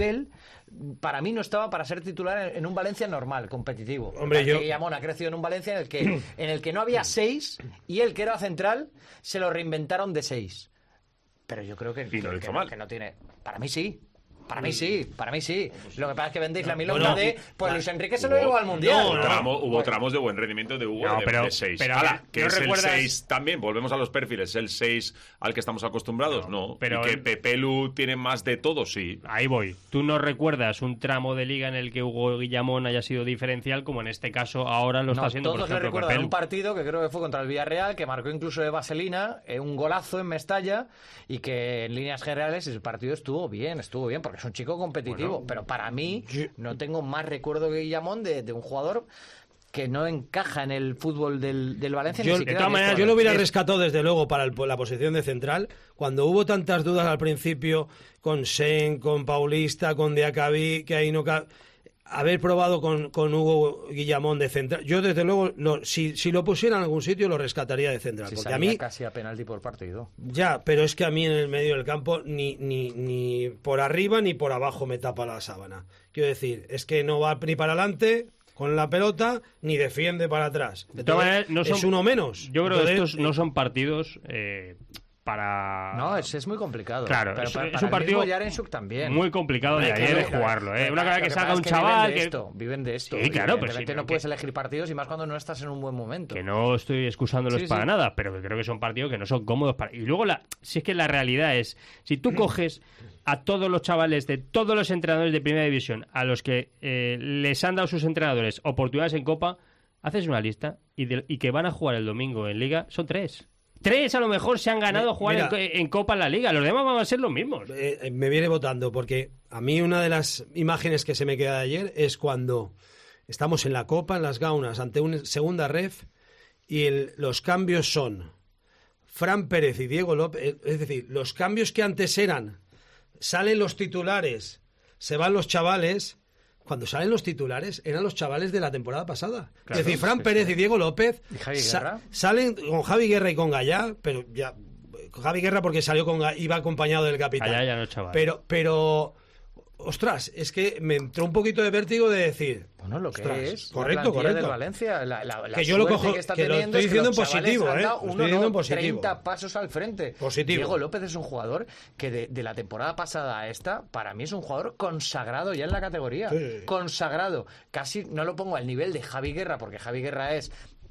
para mí no estaba para ser titular en un Valencia normal, competitivo. Hombre, yo... Guillamón ha crecido en un Valencia en el que en el que no había seis y el que era central se lo reinventaron de seis. Pero yo creo que, que, no, que, que no tiene. Para mí sí. Para mí sí, para mí sí. Lo que pasa es que vendéis la milonga bueno, de... Pues Luis Enrique se lo llevó al Mundial. No, no, tramo, hubo tramos de buen rendimiento de Hugo no, pero, de seis. Pero, Ahora, que ¿no es recuerdas? El seis también, volvemos a los perfiles, el seis al que estamos acostumbrados, no. no. Pero y que Pepelu tiene más de todo, sí. Ahí voy. ¿Tú no recuerdas un tramo de liga en el que Hugo Guillamón haya sido diferencial, como en este caso ahora lo no, está haciendo, por ejemplo, le recuerdan un partido que creo que fue contra el Villarreal, que marcó incluso de vaselina, eh, un golazo en Mestalla, y que en líneas generales el partido estuvo bien, estuvo bien, porque es un chico competitivo. Bueno, pero para mí no tengo más recuerdo que Guillamón de, de un jugador que no encaja en el fútbol del, del Valencia. Yo, ni de todas maneras, yo lo hubiera rescatado desde luego para el, la posición de central. Cuando hubo tantas dudas al principio con Sen, con Paulista, con Diacabí, que ahí no cabe... Haber probado con, con Hugo Guillamón de central, yo desde luego lo, si, si lo pusiera en algún sitio lo rescataría de central, si porque a mí casi a penalti por partido. Ya, pero es que a mí en el medio del campo ni, ni, ni por arriba ni por abajo me tapa la sábana. Quiero decir, es que no va ni para adelante con la pelota ni defiende para atrás. De todas maneras, no son, es uno menos. Yo creo Entonces, que estos no son partidos eh, para... No, es, es muy complicado. Claro, pero es, para, es para un partido también. muy complicado de ayer de jugarlo. ¿eh? Una cosa que, que salga un que chaval... Viven de, que... esto, viven de esto. Sí, claro, pero sí, no puedes que... elegir partidos y más cuando no estás en un buen momento. Que no estoy excusándolos sí, para sí. nada, pero que creo que son partidos que no son cómodos para... Y luego, la... si es que la realidad es, si tú coges a todos los chavales de todos los entrenadores de Primera División a los que eh, les han dado sus entrenadores oportunidades en Copa, haces una lista y, de... y que van a jugar el domingo en Liga, son tres. Tres a lo mejor se han ganado jugar Mira, en, en Copa en la Liga. Los demás van a ser los mismos. Eh, me viene votando porque a mí una de las imágenes que se me queda de ayer es cuando estamos en la Copa, en las Gaunas, ante una segunda ref y el, los cambios son Fran Pérez y Diego López. Es decir, los cambios que antes eran, salen los titulares, se van los chavales... Cuando salen los titulares, eran los chavales de la temporada pasada. Claro, es decir, Fran sí, Pérez sí. y Diego López ¿Y Javi sa- Guerra? salen con Javi Guerra y con Gallá, pero ya Javi Guerra porque salió con iba acompañado del capitán. Gallá ya no, chaval. Pero, pero, ostras, es que me entró un poquito de vértigo de decir... Bueno, lo que ostras, es correcto, correcto. Del Valencia, la, la, la que yo lo cojo, que, está que lo estoy diciendo en positivo, ¿eh? Uno, estoy diciendo no, en positivo. treinta pasos al frente. Positivo. Diego López es un jugador que de, de la temporada pasada a esta, para mí es un jugador consagrado ya en la categoría. Sí. Consagrado. Casi no lo pongo al nivel de Javi Guerra, porque Javi Guerra es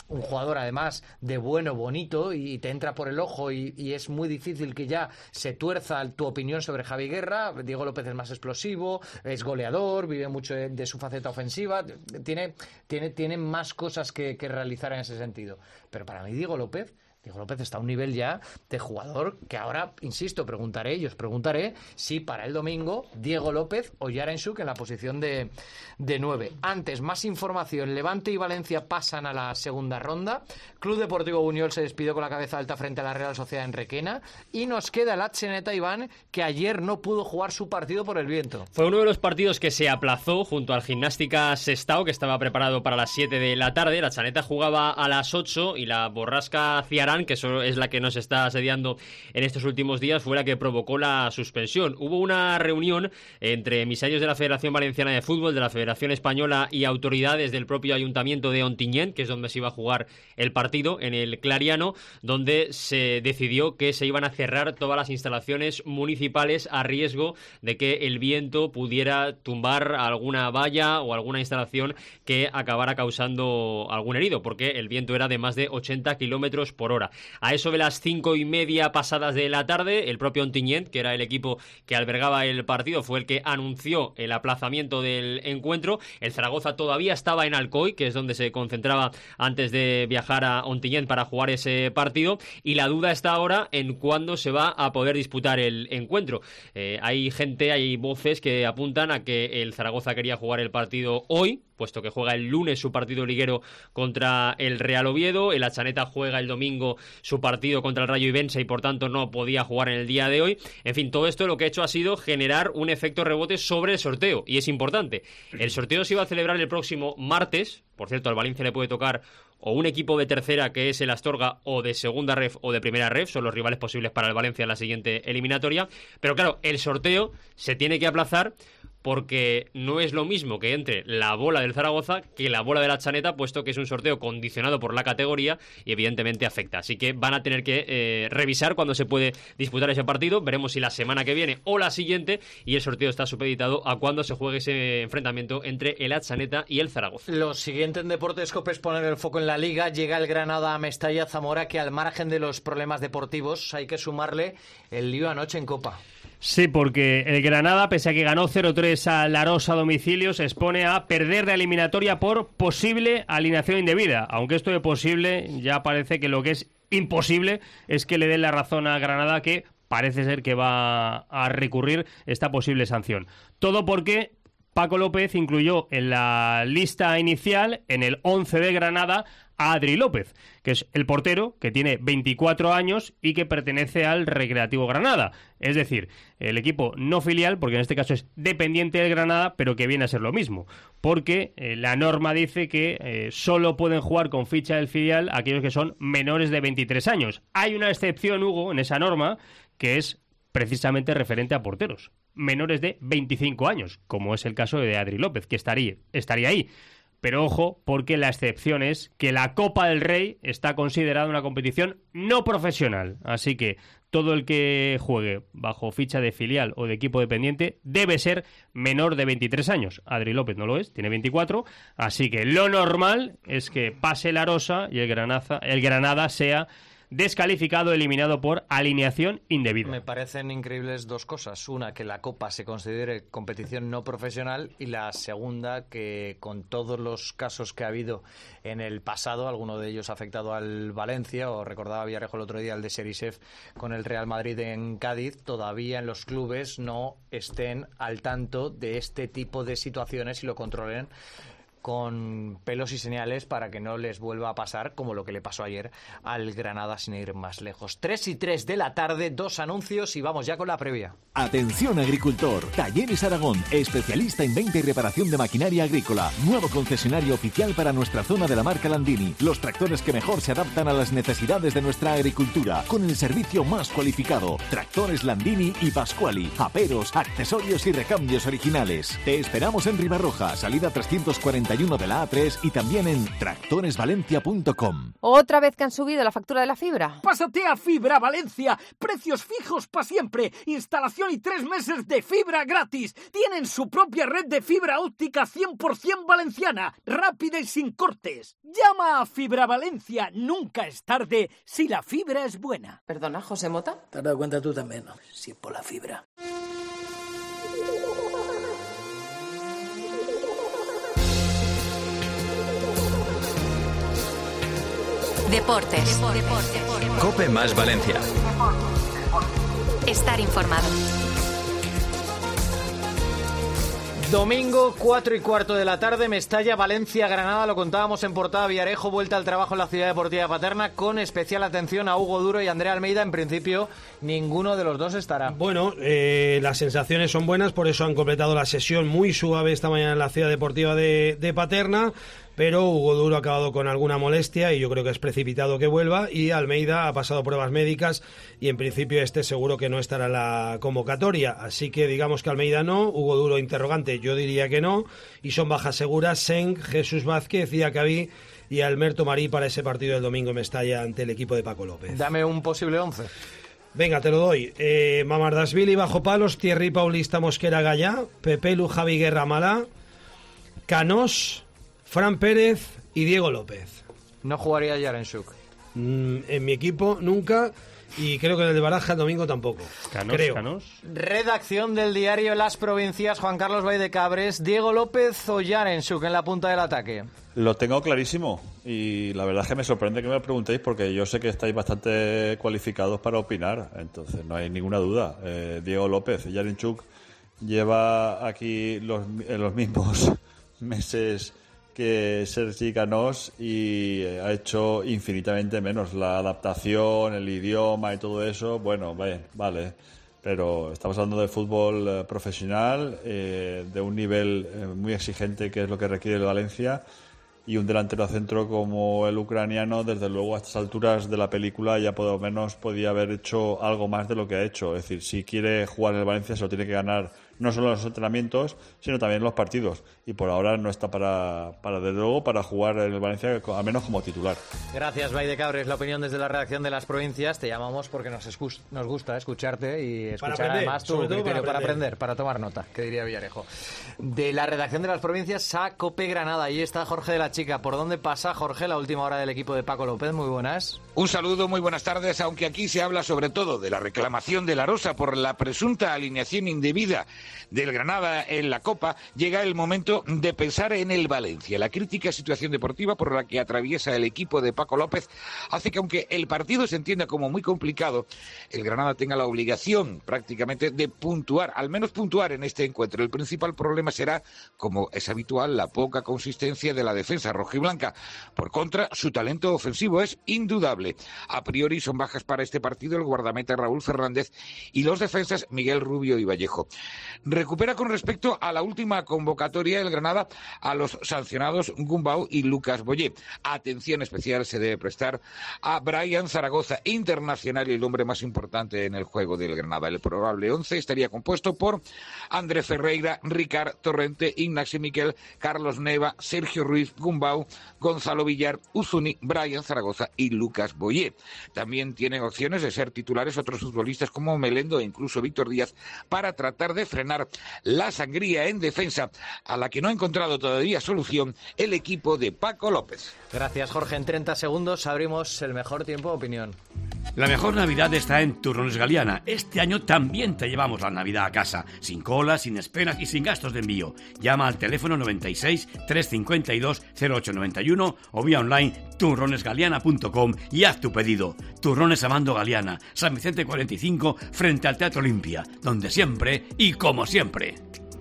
un jugador además de bueno, bonito, y te entra por el ojo y, y es muy difícil que ya se tuerza tu opinión sobre Javi Guerra. Diego López es más explosivo, es goleador, vive mucho de, de su faceta ofensiva, tiene, tiene, tiene más cosas que, que realizar en ese sentido. Pero para mí Diego López... Diego López está a un nivel ya de jugador que ahora, insisto, preguntaré, y os preguntaré si para el domingo Diego López o Yaremchuk en la posición de, de nueve. Antes, más información. Levante y Valencia pasan a la segunda ronda. Club Deportivo Buñol se despidió con la cabeza alta frente a la Real Sociedad en Requena. Y nos queda el Atzeneta, Iván, que ayer no pudo jugar su partido por el viento. Fue uno de los partidos que se aplazó junto al Gimnástica Sestao, que estaba preparado para las siete de la tarde. La Atzeneta jugaba a las ocho y la borrasca Ciarán, que eso es la que nos está asediando en estos últimos días, fue la que provocó la suspensión. Hubo una reunión entre emisarios de la Federación Valenciana de Fútbol, de la Federación Española y autoridades del propio Ayuntamiento de Ontinyent, que es donde se iba a jugar el partido, en el Clariano, donde se decidió que se iban a cerrar todas las instalaciones municipales a riesgo de que el viento pudiera tumbar alguna valla o alguna instalación que acabara causando algún herido, porque el viento era de más de ochenta kilómetros por hora. A eso de las cinco y media pasadas de la tarde, el propio Ontinyent, que era el equipo que albergaba el partido, fue el que anunció el aplazamiento del encuentro. El Zaragoza todavía estaba en Alcoy, que es donde se concentraba antes de viajar a Ontinyent para jugar ese partido, y la duda está ahora en cuándo se va a poder disputar el encuentro. Eh, hay gente, hay voces que apuntan a que el Zaragoza quería jugar el partido hoy, puesto que juega el lunes su partido liguero contra el Real Oviedo. El Atzeneta juega el domingo su partido contra el Rayo Ibense y por tanto no podía jugar en el día de hoy. En fin, todo esto lo que ha hecho ha sido generar un efecto rebote sobre el sorteo, y es importante. El sorteo se iba a celebrar el próximo martes. Por cierto, al Valencia le puede tocar o un equipo de tercera, que es el Astorga, o de segunda ref o de primera ref, son los rivales posibles para el Valencia en la siguiente eliminatoria. Pero claro, el sorteo se tiene que aplazar porque no es lo mismo que entre la bola del Zaragoza que la bola de la Atzeneta, puesto que es un sorteo condicionado por la categoría y evidentemente afecta. Así que van a tener que eh, revisar cuándo se puede disputar ese partido. Veremos si la semana que viene o la siguiente, y el sorteo está supeditado a cuándo se juegue ese enfrentamiento entre el Atzeneta y el Zaragoza. Lo siguiente en Deportes Cope es poner el foco en la Liga. Llega el Granada a Mestalla Zamora, que al margen de los problemas deportivos hay que sumarle el lío anoche en Copa. Sí, porque el Granada, pese a que ganó cero tres a Laros a domicilio, se expone a perder la eliminatoria por posible alineación indebida. Aunque esto de posible ya parece que lo que es imposible es que le den la razón a Granada, que parece ser que va a recurrir esta posible sanción. Todo porque Paco López incluyó en la lista inicial, en el once de Granada, a Adri López, que es el portero que tiene veinticuatro años y que pertenece al Recreativo Granada. Es decir, el equipo no filial, porque en este caso es dependiente del Granada, pero que viene a ser lo mismo, porque eh, la norma dice que eh, solo pueden jugar con ficha del filial aquellos que son menores de veintitrés años. Hay una excepción, Hugo, en esa norma, que es precisamente referente a porteros menores de veinticinco años, como es el caso de Adri López, que estaría, estaría ahí. Pero ojo, porque la excepción es que la Copa del Rey está considerada una competición no profesional. Así que todo el que juegue bajo ficha de filial o de equipo dependiente debe ser menor de veintitrés años. Adri López no lo es, tiene veinticuatro. Así que lo normal es que pase la Rosa y el Granada, el Granada sea descalificado, eliminado por alineación indebida. Me parecen increíbles dos cosas. Una, que la Copa se considere competición no profesional, y la segunda, que con todos los casos que ha habido en el pasado, alguno de ellos afectado al Valencia, o recordaba Villarejo el otro día el de Serisev con el Real Madrid en Cádiz, todavía en los clubes no estén al tanto de este tipo de situaciones y lo controlen con pelos y señales para que no les vuelva a pasar como lo que le pasó ayer al Granada, sin ir más lejos. tres y tres de la tarde, dos anuncios y vamos ya con la previa. Atención agricultor, Talleres Aragón, especialista en venta y reparación de maquinaria agrícola, nuevo concesionario oficial para nuestra zona de la marca Landini, los tractores que mejor se adaptan a las necesidades de nuestra agricultura, con el servicio más cualificado, tractores Landini y Pasquali, aperos, accesorios y recambios originales. Te esperamos en Ribarroja, salida trescientos cuarenta y uno de la A tres y también en tractores valencia punto com. ¿Otra vez que han subido la factura de la fibra? Pásate a Fibra Valencia. Precios fijos para siempre. Instalación y tres meses de fibra gratis. Tienen su propia red de fibra óptica cien por ciento valenciana. Rápida y sin cortes. Llama a Fibra Valencia. Nunca es tarde si la fibra es buena. Perdona, José Mota. Te has dado cuenta tú también, ¿no? Si es por la fibra. Deportes. Deportes. Cope más Valencia. Estar informado. Domingo, cuatro y cuarto de la tarde, Mestalla, Valencia, Granada. Lo contábamos en portada. Villarejo, vuelta al trabajo en la Ciudad Deportiva de Paterna, con especial atención a Hugo Duro y Andrea Almeida. En principio, ninguno de los dos estará. Bueno, eh, las sensaciones son buenas, por eso han completado la sesión muy suave esta mañana en la Ciudad Deportiva de, de Paterna. Pero Hugo Duro ha acabado con alguna molestia y yo creo que es precipitado que vuelva, y Almeida ha pasado pruebas médicas y en principio este seguro que no estará en la convocatoria, así que digamos que Almeida no, Hugo Duro interrogante, yo diría que no, y son bajas seguras Seng, Jesús Vázquez, Diacabí y Alberto Marí para ese partido del domingo en Mestalla ante el equipo de Paco López. Dame un posible once. Venga, te lo doy. Eh, Mamardashvili bajo palos, Thierry Paulista Mosquera Gallá, Pepelu Javi Guerra Malá, Canós, Fran Pérez y Diego López. No jugaría Yarenchuk. Mm, en mi equipo nunca, y creo que en el de Baraja el domingo tampoco. Canos, creo. Canos. Redacción del diario Las Provincias, Juan Carlos Baidecabres, Diego López o Yarenchuk en la punta del ataque. Lo tengo clarísimo y la verdad es que me sorprende que me lo preguntéis porque yo sé que estáis bastante cualificados para opinar, entonces no hay ninguna duda. Eh, Diego López, Yarenchuk lleva aquí los, en los mismos meses que Sergi Canós y ha hecho infinitamente menos. La adaptación, el idioma y todo eso, bueno, vale, vale. Pero estamos hablando de fútbol eh, profesional, eh, de un nivel eh, muy exigente, que es lo que requiere el Valencia, y un delantero centro como el ucraniano, desde luego a estas alturas de la película ya por lo menos podía haber hecho algo más de lo que ha hecho. Es decir, si quiere jugar en el Valencia se lo tiene que ganar no solo en los entrenamientos, sino también en los partidos. Y por ahora no está para, para desde luego, para jugar en el Valencia, al menos como titular. Gracias, Baidecabres. La opinión desde la redacción de Las Provincias. Te llamamos porque nos, escu- nos gusta escucharte y escuchar aprender, además tu criterio para aprender. para aprender, para tomar nota, que diría Villarejo. De la redacción de Las Provincias a Cope Granada. Ahí está Jorge de la Chica. ¿Por dónde pasa, Jorge, la última hora del equipo de Paco López? Muy buenas. Un saludo, muy buenas tardes, aunque aquí se habla sobre todo de la reclamación de la Rosa por la presunta alineación indebida del Granada en la Copa, llega el momento de pensar en el Valencia. La crítica situación deportiva por la que atraviesa el equipo de Paco López hace que, aunque el partido se entienda como muy complicado, el Granada tenga la obligación prácticamente de puntuar, al menos puntuar en este encuentro. El principal problema será, como es habitual, la poca consistencia de la defensa rojiblanca. Por contra, su talento ofensivo es indudable. A priori son bajas para este partido el guardameta Raúl Fernández y los defensas Miguel Rubio y Vallejo. Recupera con respecto a la última convocatoria el Granada a los sancionados Gumbau y Lucas Boyé. Atención especial se debe prestar a Brian Zaragoza, internacional y el hombre más importante en el juego del Granada. El probable once estaría compuesto por André Ferreira, Ricard Torrente, Ignacio Miquel, Carlos Neva, Sergio Ruiz, Gumbau, Gonzalo Villar, Uzuni, Brian Zaragoza y Lucas Boyé. También tienen opciones de ser titulares otros futbolistas como Melendo e incluso Víctor Díaz para tratar de frenar la sangría en defensa, a la que no ha encontrado todavía solución el equipo de Paco López. Gracias, Jorge. En treinta segundos abrimos el mejor tiempo de opinión. La mejor Navidad está en Turrones Galiana. Este año también te llevamos la Navidad a casa, sin cola, sin esperas y sin gastos de envío. Llama al teléfono noventa y seis, trescientos cincuenta y dos, cero ocho noventa y uno o vía online turrones galiana punto com y haz tu pedido. Turrones Amando Galiana, San Vicente cuarenta y cinco, frente al Teatro Olimpia, donde siempre y como siempre.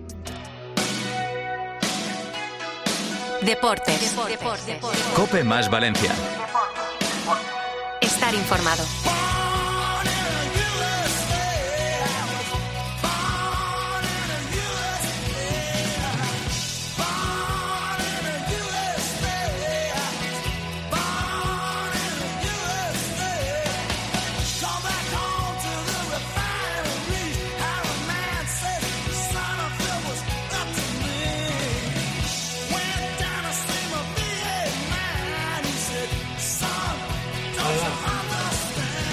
Deportes. Deportes. Cope más Valencia. Estar informado.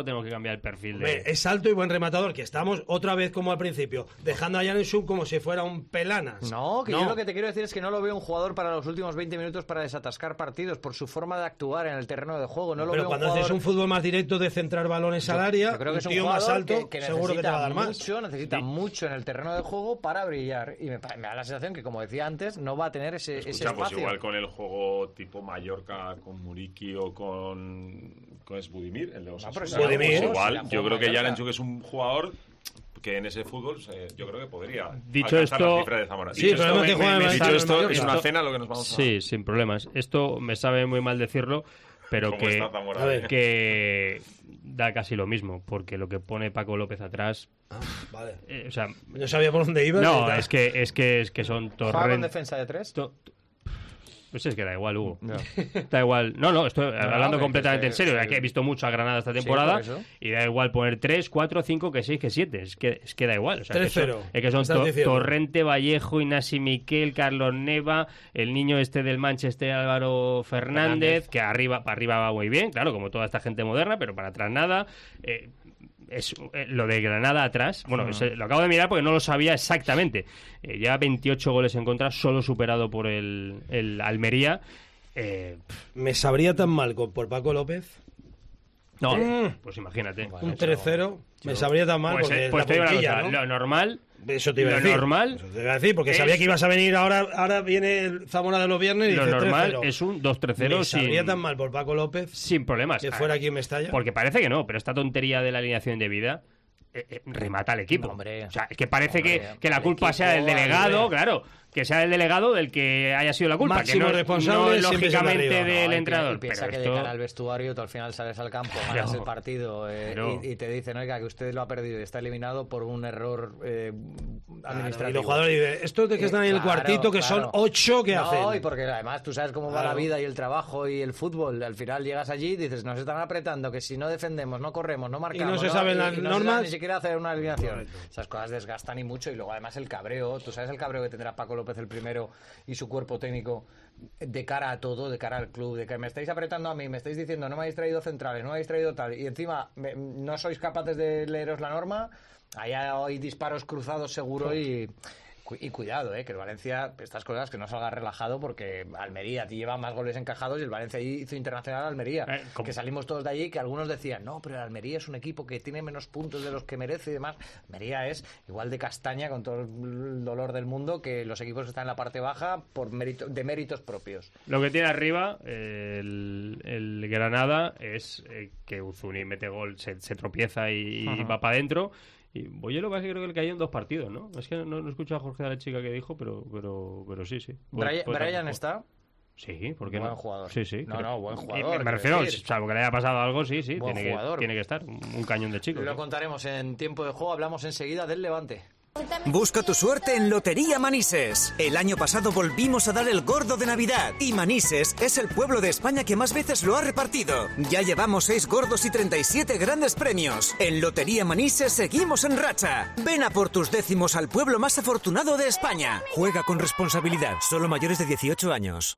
tampoco tengo que cambiar el perfil de... Hombre, es alto y buen rematador, que estamos otra vez como al principio, dejando a Jan Schuk como si fuera un pelanas. No, que yo lo que te quiero decir es que no lo veo un jugador para los últimos veinte minutos para desatascar partidos por su forma de actuar en el terreno de juego. No lo Pero veo cuando un jugador... haces un fútbol más directo de centrar balones al área, yo creo que es un un tío más jugador alto, que, que seguro que te va a dar más. Mucho, necesita sí. mucho en el terreno de juego para brillar. Y me, me da la sensación que, como decía antes, no va a tener ese, Escucha, ese espacio. Pues igual con el juego tipo Mallorca, con Muriqui o con... ¿Con es Budimir? El de los no, pero Asuna, sí, pues sí, igual, sí, yo creo que Mallorca. Yarenchuk es un jugador que en ese fútbol eh, yo creo que podría dicho alcanzar esto, la cifra de Zamora. Sí, Dicho pero esto, no que me, me, dicho esto es una esto, cena lo que nos vamos a... Sí, sin problemas. Esto me sabe muy mal decirlo, pero que, Zamora, que da casi lo mismo, porque lo que pone Paco López atrás... Ah, vale. Eh, o sea, no sabía por dónde iba. No, es que, es que es que son ¿Juega con torrentes. defensa de tres? To, Pues es que da igual, Hugo. No. Da igual. No, no, estoy no, hablando no, completamente en serio. Sí. Que he visto mucho a Granada esta temporada. Sí, y da igual poner tres, cuatro, cinco, que seis, que siete. Es que, es que da igual. O sea, tres cero. Es que son to, Torrente, Vallejo, Inasi Miquel, Carlos Neva, el niño este del Manchester, Álvaro Fernández, Fernández. que arriba para arriba va muy bien, claro, como toda esta gente moderna, pero para atrás nada. Eh, Es, eh, lo de Granada atrás, bueno, uh-huh. se, lo acabo de mirar porque no lo sabía exactamente. Eh, ya veintiocho goles en contra, solo superado por el, el Almería. Eh, ¿Me sabría tan mal con, por Paco López? No, eh, pues imagínate. Bueno, un tres cero, me sabría tan mal pues, porque pues es la puntilla, cosa, ¿no? Lo normal... Eso te iba a lo decir. normal Eso te iba a decir, porque es, sabía que ibas a venir ahora, ahora viene el Zamora de los viernes y lo dice normal tres cero. Es un dos tres cero Me sabría sin, tan mal por Paco López sin problemas. Que fuera aquí en Mestalla. Porque parece que no, pero esta tontería de la alineación de vida eh, eh, remata al equipo. No, hombre, o sea, es que parece hombre, que, que la culpa sea del delegado, hombre. claro. Que sea el delegado del que haya sido la culpa, Máximo que no, responsable, no lógicamente de del no, entrenador. Y piensa pero que esto... de cara al vestuario tú al final sales al campo, ganas no, el partido eh, y, y te dicen, oiga, que usted lo ha perdido y está eliminado por un error eh, administrativo. Claro, y los jugadores dicen, estos de que están eh, en el claro, cuartito, que claro. son ocho que no, hacen. No, y porque además tú sabes cómo claro. va la vida y el trabajo y el fútbol. Al final llegas allí y dices, nos están apretando, que si no defendemos, no corremos, no marcamos. Y no se no, saben las y, y normas. No se ni siquiera hacer una alineación. Correcto. Esas cosas desgastan y mucho. Y luego además el cabreo, tú sabes el cabreo que tendrá Paco López el primero y su cuerpo técnico de cara a todo, de cara al club, de que me estáis apretando a mí, me estáis diciendo no me habéis traído centrales, no me habéis traído tal, y encima me, no sois capaces de leeros la norma, ahí hay disparos cruzados seguro y... Y cuidado, eh, que el Valencia, estas cosas, que no salga relajado porque Almería te lleva más goles encajados y el Valencia ahí hizo internacional a Almería. Eh, que salimos todos de allí que algunos decían, no, pero el Almería es un equipo que tiene menos puntos de los que merece y demás. Almería es igual de castaña con todo el dolor del mundo que los equipos que están en la parte baja por mérito, de méritos propios. Lo que tiene arriba eh, el, el Granada es eh, que Uzuni mete gol, se, se tropieza y, y va para adentro. Y Boyelo va a ser creo que le cayó en dos partidos, ¿no? Es que no, no escucho a Jorge de la Chica que dijo, pero pero pero sí, sí. Brian, Brian está... Sí, ¿por qué buen no? jugador. Sí, sí. No, pero... no, buen jugador. Me, me refiero, salvo que le haya pasado algo, sí, sí. Buen tiene jugador. que, tiene que estar. Un cañón de chicos. Lo ¿sí? contaremos en tiempo de juego. Hablamos enseguida del Levante. Busca tu suerte en Lotería Manises. El año pasado volvimos a dar el gordo de Navidad y Manises es el pueblo de España que más veces lo ha repartido. Ya llevamos seis gordos y treinta y siete grandes premios. En Lotería Manises seguimos en racha. Ven a por tus décimos al pueblo más afortunado de España. Juega con responsabilidad, solo mayores de dieciocho años.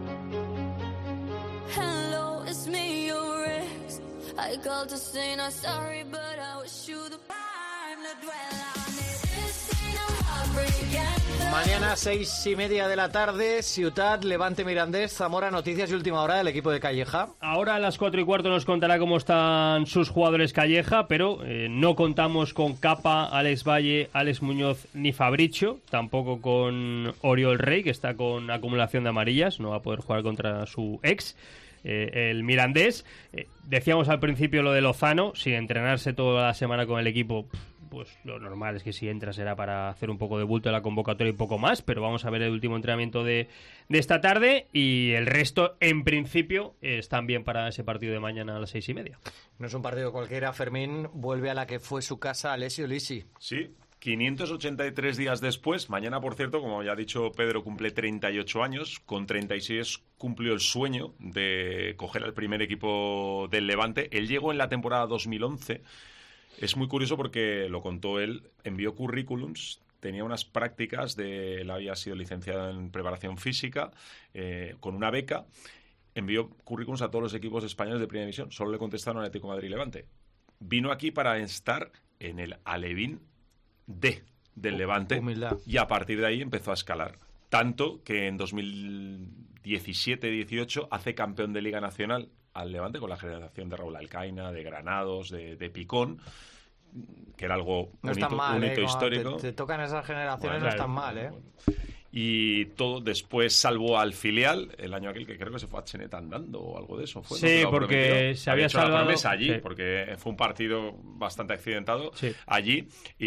Hello, it's me, your ex. I called to say not sorry, but I wish you the time to dwell on it. This ain't a heartbreak. Mañana seis y media de la tarde, Ciutat, Levante Mirandés, Zamora, noticias y última hora del equipo de Calleja. Ahora a las cuatro y cuarto nos contará cómo están sus jugadores Calleja, pero eh, no contamos con Capa, Alex Valle, Alex Muñoz ni Fabricio, tampoco con Oriol Rey, que está con acumulación de amarillas, no va a poder jugar contra su ex. Eh, el Mirandés, eh, decíamos al principio lo de Lozano, sin entrenarse toda la semana con el equipo, pues lo normal es que si entra será para hacer un poco de bulto de la convocatoria y poco más, pero vamos a ver el último entrenamiento de, de esta tarde y el resto, en principio, eh, están bien para ese partido de mañana a las seis y media. No es un partido cualquiera, Fermín vuelve a la que fue su casa, Alessio Lisi. Sí, quinientos ochenta y tres días después, mañana, por cierto, como ya ha dicho Pedro, cumple treinta y ocho años, con treinta y seis cumplió el sueño de coger al primer equipo del Levante. Él llegó en la temporada dos mil once. Es muy curioso porque, lo contó él, envió currículums, tenía unas prácticas, de, él había sido licenciado en preparación física, eh, con una beca, envió currículums a todos los equipos españoles de Primera División, solo le contestaron al Atlético de Madrid y Levante. Vino aquí para estar en el Alevín D del Levante. Humildad. Y a partir de ahí empezó a escalar. Tanto que en dos mil diecisiete dieciocho hace campeón de Liga Nacional al Levante con la generación de Raúl Alcaina, de Granados, de, de Picón, que era algo No un están hito, mal, un eh, hito como histórico. Te, te tocan esas generaciones, Bueno, no están mal, ¿eh? Y todo después salvó al filial el año aquel que creo que se fue a Cheneta andando o algo de eso. Fue, Sí, ¿no? Que lo porque prometió. se había hecho la salvado- promesa allí, sí. porque fue un partido bastante accidentado Sí. allí.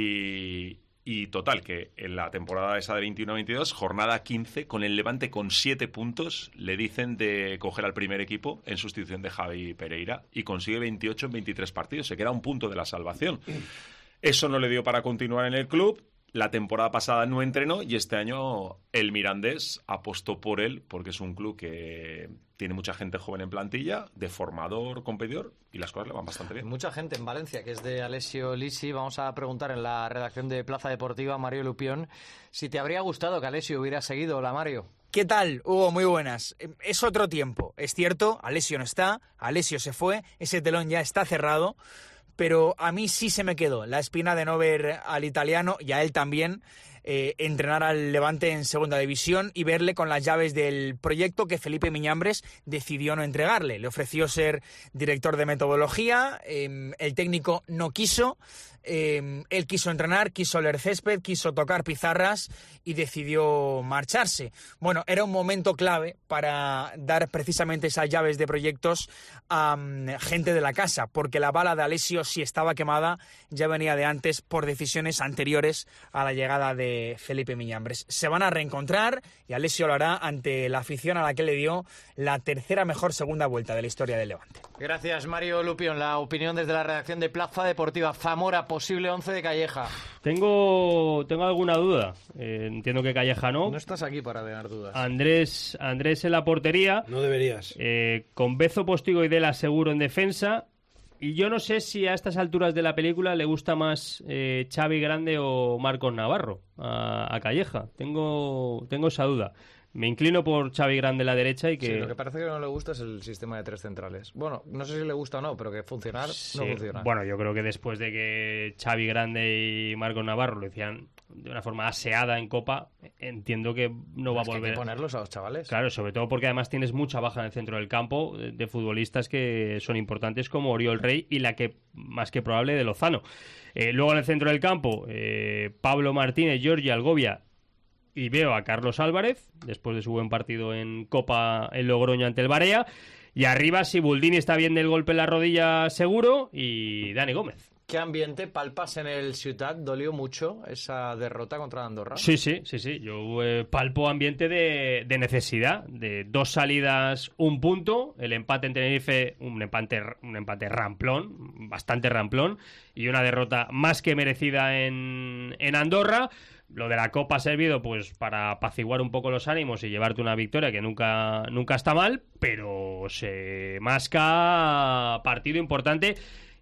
Y, y total, que en la temporada esa de veintiuno veintidós, jornada quince, con el Levante con siete puntos, le dicen de coger al primer equipo en sustitución de Javi Pereira y consigue veintiocho en veintitrés partidos. Se queda a un punto de la salvación. Eso no le dio para continuar en el club. La temporada pasada no entrenó y este año el Mirandés apostó por él porque es un club que tiene mucha gente joven en plantilla, de formador, competidor, y las cosas le van bastante bien. Mucha gente en Valencia, que es de Alessio Lisi. Vamos a preguntar en la redacción de Plaza Deportiva a Mario Lupión si te habría gustado que Alessio hubiera seguido. Hola, Mario. ¿Qué tal, Hugo? Muy buenas. Es otro tiempo, es cierto, Alessio no está, Alessio se fue, ese telón ya está cerrado, pero a mí sí se me quedó la espina de no ver al italiano, y a él también, eh, entrenar al Levante en segunda división y verle con las llaves del proyecto que Felipe Miñambres decidió no entregarle. Le ofreció ser director de metodología, eh, el técnico no quiso, eh, él quiso entrenar, quiso oler césped, quiso tocar pizarras y decidió marcharse. Bueno, era un momento clave para dar precisamente esas llaves de proyectos a um, gente de la casa, porque la bala de Alessio, si estaba quemada, ya venía de antes por decisiones anteriores a la llegada de Felipe Miñambres. Se van a reencontrar y Alessio lo hará ante la afición a la que le dio la tercera mejor segunda vuelta de la historia del Levante. Gracias, Mario Lupión. La opinión desde la redacción de Plaza Deportiva. Zamora, posible once de Calleja. Tengo, tengo alguna duda. Eh, entiendo que Calleja no. No estás aquí para tener dudas. Andrés, Andrés en la portería. No deberías. Eh, con Bezo, Postigo y Dela seguro en defensa. Y yo no sé si a estas alturas de la película le gusta más eh, Xavi Grande o Marcos Navarro a, a Calleja. Tengo, tengo esa duda. Me inclino por Xavi Grande a la derecha y que... Sí, lo que parece que no le gusta es el sistema de tres centrales. Bueno, no sé si le gusta o no, pero que funcionar Sí, no funciona. Bueno, yo creo que después de que Xavi Grande y Marcos Navarro lo hicieran de una forma aseada en Copa, entiendo que no va Es a que hay volver. que ponerlos a los chavales. Claro, sobre todo porque además tienes mucha baja en el centro del campo de, de futbolistas que son importantes como Oriol Rey y la que más que probable de Lozano. Eh, luego en el centro del campo, eh, Pablo Martínez, Giorgi Algovia. Y veo a Carlos Álvarez, después de su buen partido en Copa en Logroño ante el Barea. Y arriba, si Buldini está bien del golpe en la rodilla, seguro. Y Dani Gómez. ¿Qué ambiente palpas en el Ciutat? ¿Dolió mucho esa derrota contra Andorra? Sí, sí, sí, sí. Yo eh, palpo ambiente de, de necesidad. De dos salidas, un punto. El empate en Tenerife, un empate, un empate ramplón, bastante ramplón. Y una derrota más que merecida en, en Andorra. Lo de la Copa ha servido pues para apaciguar un poco los ánimos y llevarte una victoria que nunca, nunca está mal, pero se masca partido importante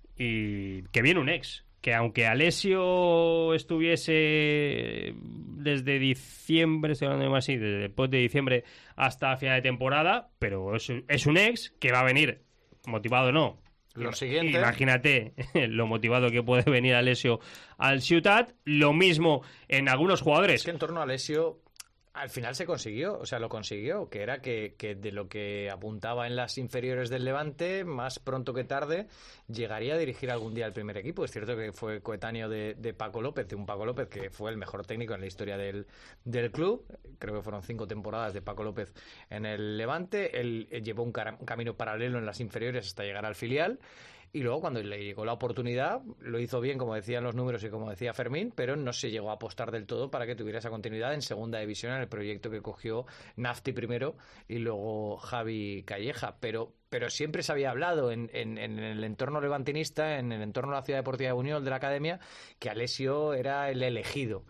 y que viene un ex. Que aunque Alessio estuviese desde diciembre, estoy hablando así, desde después de diciembre hasta final de temporada, pero es, es un ex que va a venir, motivado o no. Lo siguiente. Imagínate lo motivado que puede venir Alessio al Ciutat. Lo mismo en algunos jugadores. Es que en torno a Alessio al final se consiguió, o sea, lo consiguió, que era que, que de lo que apuntaba en las inferiores del Levante, más pronto que tarde, llegaría a dirigir algún día el primer equipo. Es cierto que fue coetáneo de, de Paco López, de un Paco López que fue el mejor técnico en la historia del, del club. Creo que fueron cinco temporadas de Paco López en el Levante. Él, él llevó un, cara, un camino paralelo en las inferiores hasta llegar al filial. Y luego cuando le llegó la oportunidad, lo hizo bien, como decían los números y como decía Fermín, pero no se llegó a apostar del todo para que tuviera esa continuidad en segunda división en el proyecto que cogió Nafti primero y luego Javi Calleja. Pero, pero siempre se había hablado en, en, en el entorno levantinista, en el entorno de la Ciudad Deportiva de Unión, de la Academia, que Alessio era el elegido.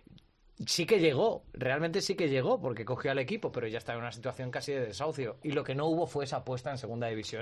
Sí que llegó, realmente sí que llegó, porque cogió al equipo, pero ya estaba en una situación casi de desahucio. Y lo que no hubo fue esa apuesta en segunda división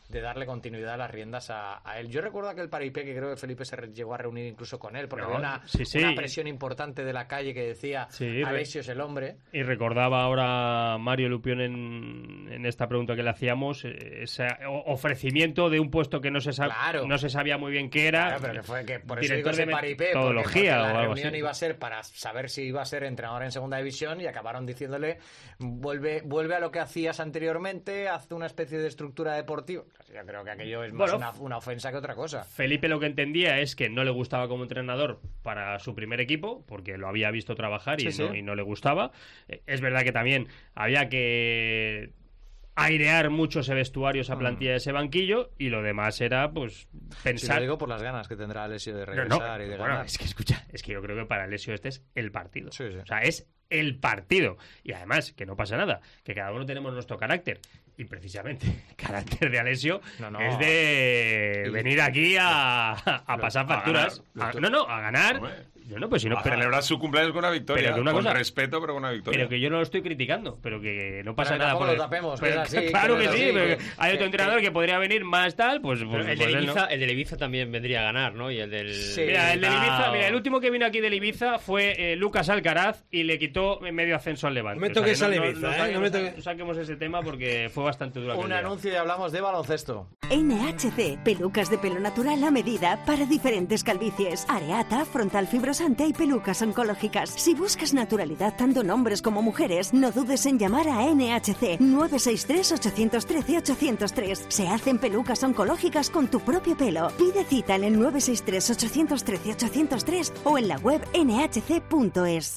de darle continuidad a las riendas a, a él. Yo recuerdo aquel paripé que creo que Felipe se re- llegó a reunir incluso con él, porque No, había una, sí, sí. una presión importante de la calle que decía Sí, Alessio es el hombre. Y recordaba ahora Mario Lupión en, en esta pregunta que le hacíamos, eh, ese o- ofrecimiento de un puesto que no se, sab- Claro. no se sabía muy bien qué era. Claro, pero que fue que por eso digo director ese de paripé, porque, metodología porque la o algo reunión así. iba a ser para saber si iba a ser entrenador en segunda división y acabaron diciéndole vuelve vuelve a lo que hacías anteriormente, haz una especie de estructura deportiva. Yo creo que aquello es más Bueno, una, una ofensa que otra cosa. Felipe lo que entendía es que no le gustaba como entrenador para su primer equipo, porque lo había visto trabajar y, Sí, no, sí. y no le gustaba. Eh, Es verdad que también había que airear mucho ese vestuario, esa plantilla de ese banquillo, y lo demás era, pues, Si pensar... lo digo por las ganas que tendrá Alessio de No, regresar no, y de bueno, ganar. es que escucha, es que yo creo que para Alessio este es el partido. O sea, es el partido. Y además, que no pasa nada, que cada uno tenemos nuestro carácter. Y precisamente el carácter de Alessio No, no. es de Y- venir aquí a, a Lo- pasar a facturas. ganar. A- no, no, a ganar. Yo no, pues si no, a pero- celebrar su cumpleaños con una victoria. pero que una con cosa- respeto, pero con una victoria. Pero que yo no lo estoy criticando, pero que no pasa Pero nada tampoco por lo tapemos, que pero es así, claro que que, no es sí, así, pero que- hay otro que- entrenador que podría venir más tal, pues, pues, Pero el, pues del él no. Ibiza, el del Ibiza también vendría a ganar, ¿no? Y el del... Mira, el del Ibiza, Ah, mira, el último que vino aquí del Ibiza fue eh, Lucas Alcaraz y le quitó medio ascenso al Levante. No me O sea, toques que al no, Ibiza, no, ¿eh? saquemos, No me toques- no saquemos ese tema porque fue bastante duro. Un aquel día. anuncio y hablamos de baloncesto. N H C, pelucas de pelo natural a medida para diferentes calvicies. Areata, frontal fibrosante y pelucas oncológicas. Si buscas naturalidad tanto en hombres como mujeres, no dudes en llamar a N H C nueve seis tres, ocho uno tres, ocho cero tres. Se hacen pelucas oncológicas con tu propio pelo. Pide cita en el nueve seis tres, ocho uno tres, ocho cero tres o en la web N H C punto es.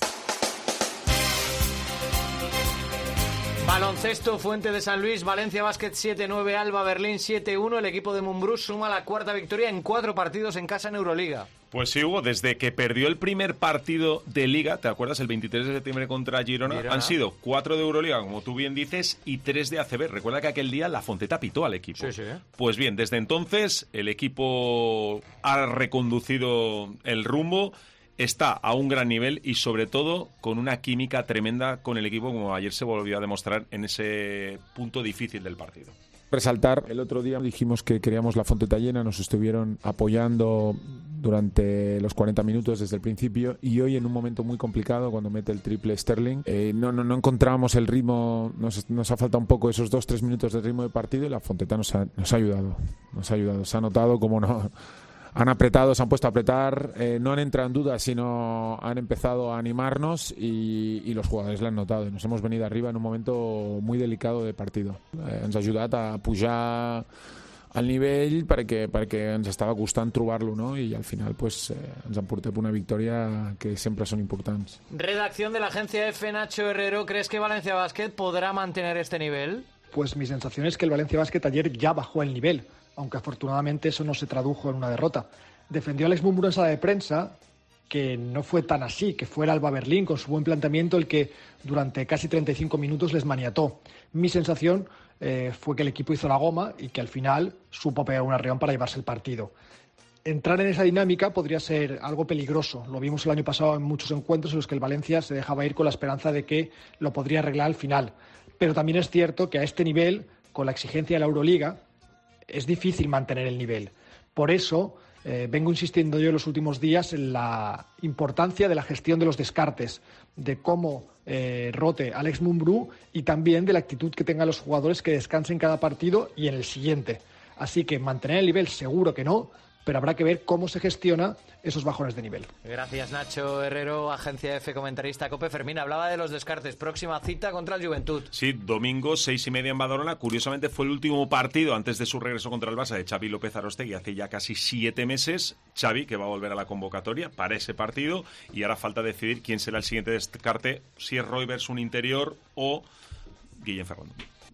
Baloncesto, Fuente de San Luis, Valencia Basket siete nueve, Alba Berlín siete uno. El equipo de Mumbrú suma la cuarta victoria en cuatro partidos en casa en Euroliga. Pues sí, Hugo, desde que perdió el primer partido de Liga, ¿te acuerdas? El veintitrés de septiembre contra Girona, Girona. han sido cuatro de Euroliga, como tú bien dices, y tres de A C B. Recuerda que aquel día la Fonteta pitó al equipo. Sí, sí. Pues bien, desde entonces el equipo ha reconducido el rumbo, está a un gran nivel y sobre todo con una química tremenda con el equipo, como ayer se volvió a demostrar en ese punto difícil del partido. Resaltar, el otro día dijimos que queríamos la Fonteta llena, nos estuvieron apoyando durante los cuarenta minutos desde el principio y hoy en un momento muy complicado cuando mete el triple Sterling eh, no, no, no encontramos el ritmo, nos, nos ha faltado un poco esos dos tres minutos de ritmo de partido y la Fonteta nos ha, nos ha ayudado, nos ha ayudado, se ha notado como no han apretado, se han puesto a apretar, eh, no han entrado en duda, sino han empezado a animarnos y, y los jugadors l'han notado. Nos hemos venido arriba en un momento muy delicado de partido. Eh, ens ha ajudat a pujar al nivell perquè, perquè ens estava costant trobar-lo, no? I al final pues, eh, ens han portat una victòria que sempre són importants. Redacción de la agencia F, Nacho Herrero, ¿crees que Valencia Basket podrá mantener este nivel? Pues mi sensación es que el Valencia Basket ayer ya bajó el nivel, aunque afortunadamente eso no se tradujo en una derrota. Defendió Alex Mumbrú en sala de prensa que no fue tan así, que fuera Alba Berlín con su buen planteamiento el que durante casi treinta y cinco minutos les maniató. Mi sensación eh, fue que el equipo hizo la goma y que al final supo pegar un arreón para llevarse el partido. Entrar en esa dinámica podría ser algo peligroso. Lo vimos el año pasado en muchos encuentros en los que el Valencia se dejaba ir con la esperanza de que lo podría arreglar al final. Pero también es cierto que a este nivel, con la exigencia de la Euroliga, es difícil mantener el nivel. Por eso eh, vengo insistiendo yo en los últimos días en la importancia de la gestión de los descartes, de cómo eh, rote Alex Mumbrú y también de la actitud que tengan los jugadores que descansen cada partido y en el siguiente. Así que mantener el nivel seguro que no, pero habrá que ver cómo se gestiona esos bajones de nivel. Gracias, Nacho Herrero, agencia F, comentarista COPE. Fermín, hablaba de los descartes. Próxima cita contra el Juventud. Sí, domingo, seis y media en Badalona. Curiosamente fue el último partido antes de su regreso contra el Barça de Xavi López Arostegui hace ya casi siete meses. Xavi, que va a volver a la convocatoria para ese partido. Y ahora falta decidir quién será el siguiente descarte, si es Roivers, un interior, o Guillem Ferrando.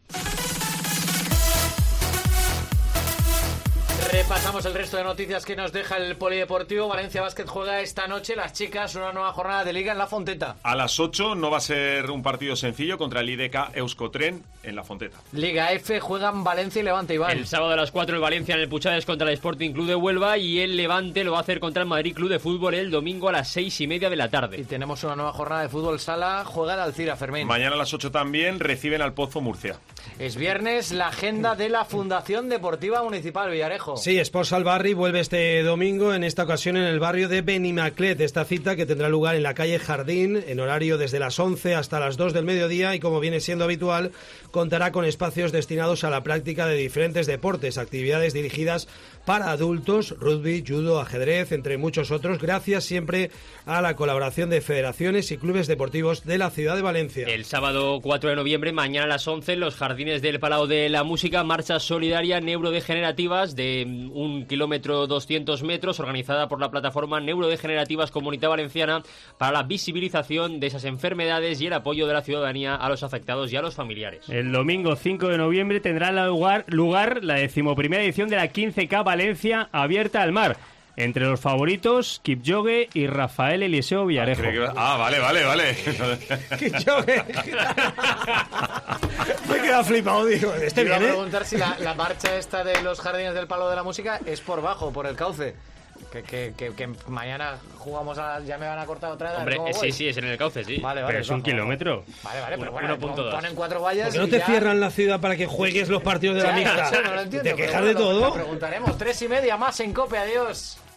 Repasamos el resto de noticias que nos deja el Polideportivo. Valencia Basket juega esta noche, las chicas, una nueva jornada de Liga en La Fonteta. A las ocho no va a ser un partido sencillo contra el I D K Euskotren. en la Fonteta. Liga F juegan Valencia y Levante, Iván. El sábado a las cuatro el Valencia en el Puchades contra el Sporting Club de Huelva y el Levante lo va a hacer contra el Madrid Club de Fútbol el domingo a las seis y media de la tarde. Y tenemos una nueva jornada de fútbol sala, juega el Alcira, Fermín. Mañana a las ocho también reciben al Pozo Murcia. Es viernes, la agenda de la Fundación Deportiva Municipal Villarejo. Sí, Sports al Barri vuelve este domingo, en esta ocasión en el barrio de Benimaclet. Esta cita que tendrá lugar en la calle Jardín, en horario desde las once hasta las dos del mediodía y, como viene siendo habitual, contará con espacios destinados a la práctica de diferentes deportes, actividades dirigidas para adultos, rugby, judo, ajedrez, entre muchos otros, gracias siempre a la colaboración de federaciones y clubes deportivos de la ciudad de Valencia. El sábado cuatro de noviembre, mañana a las once, en los jardines del Palau de la Música, marcha solidaria neurodegenerativas de un kilómetro doscientos metros, organizada por la plataforma Neurodegenerativas Comunidad Valenciana, para la visibilización de esas enfermedades y el apoyo de la ciudadanía a los afectados y a los familiares. El domingo cinco de noviembre tendrá lugar, lugar la decimoprimera edición de la quince K Valencia abierta al mar. Entre los favoritos, Kipchoge y Rafael Eliseo Villarejo. Ah, vale, vale, vale. Kipchoge. Me he quedado flipado, digo. Este Te iba a viene. preguntar si la, la marcha esta de los jardines del Palau de la Música es por bajo, por el cauce. Que, que, que, que mañana jugamos a... Ya me van a cortar otra vez. Hombre, ¿cómo eh, voy? sí, sí, es en el cauce, sí. Vale, vale. Pero es un bajo, kilómetro. Vale, vale, pero bueno, uno punto dos. ponen cuatro vallas. ¿Por qué no y te ya... cierran la ciudad para que juegues los partidos de la Ya, mixta? no sé, no lo entiendo, ¿Te pero quejas bueno, de lo- todo? lo preguntaremos. Tres y media más en COPE, adiós.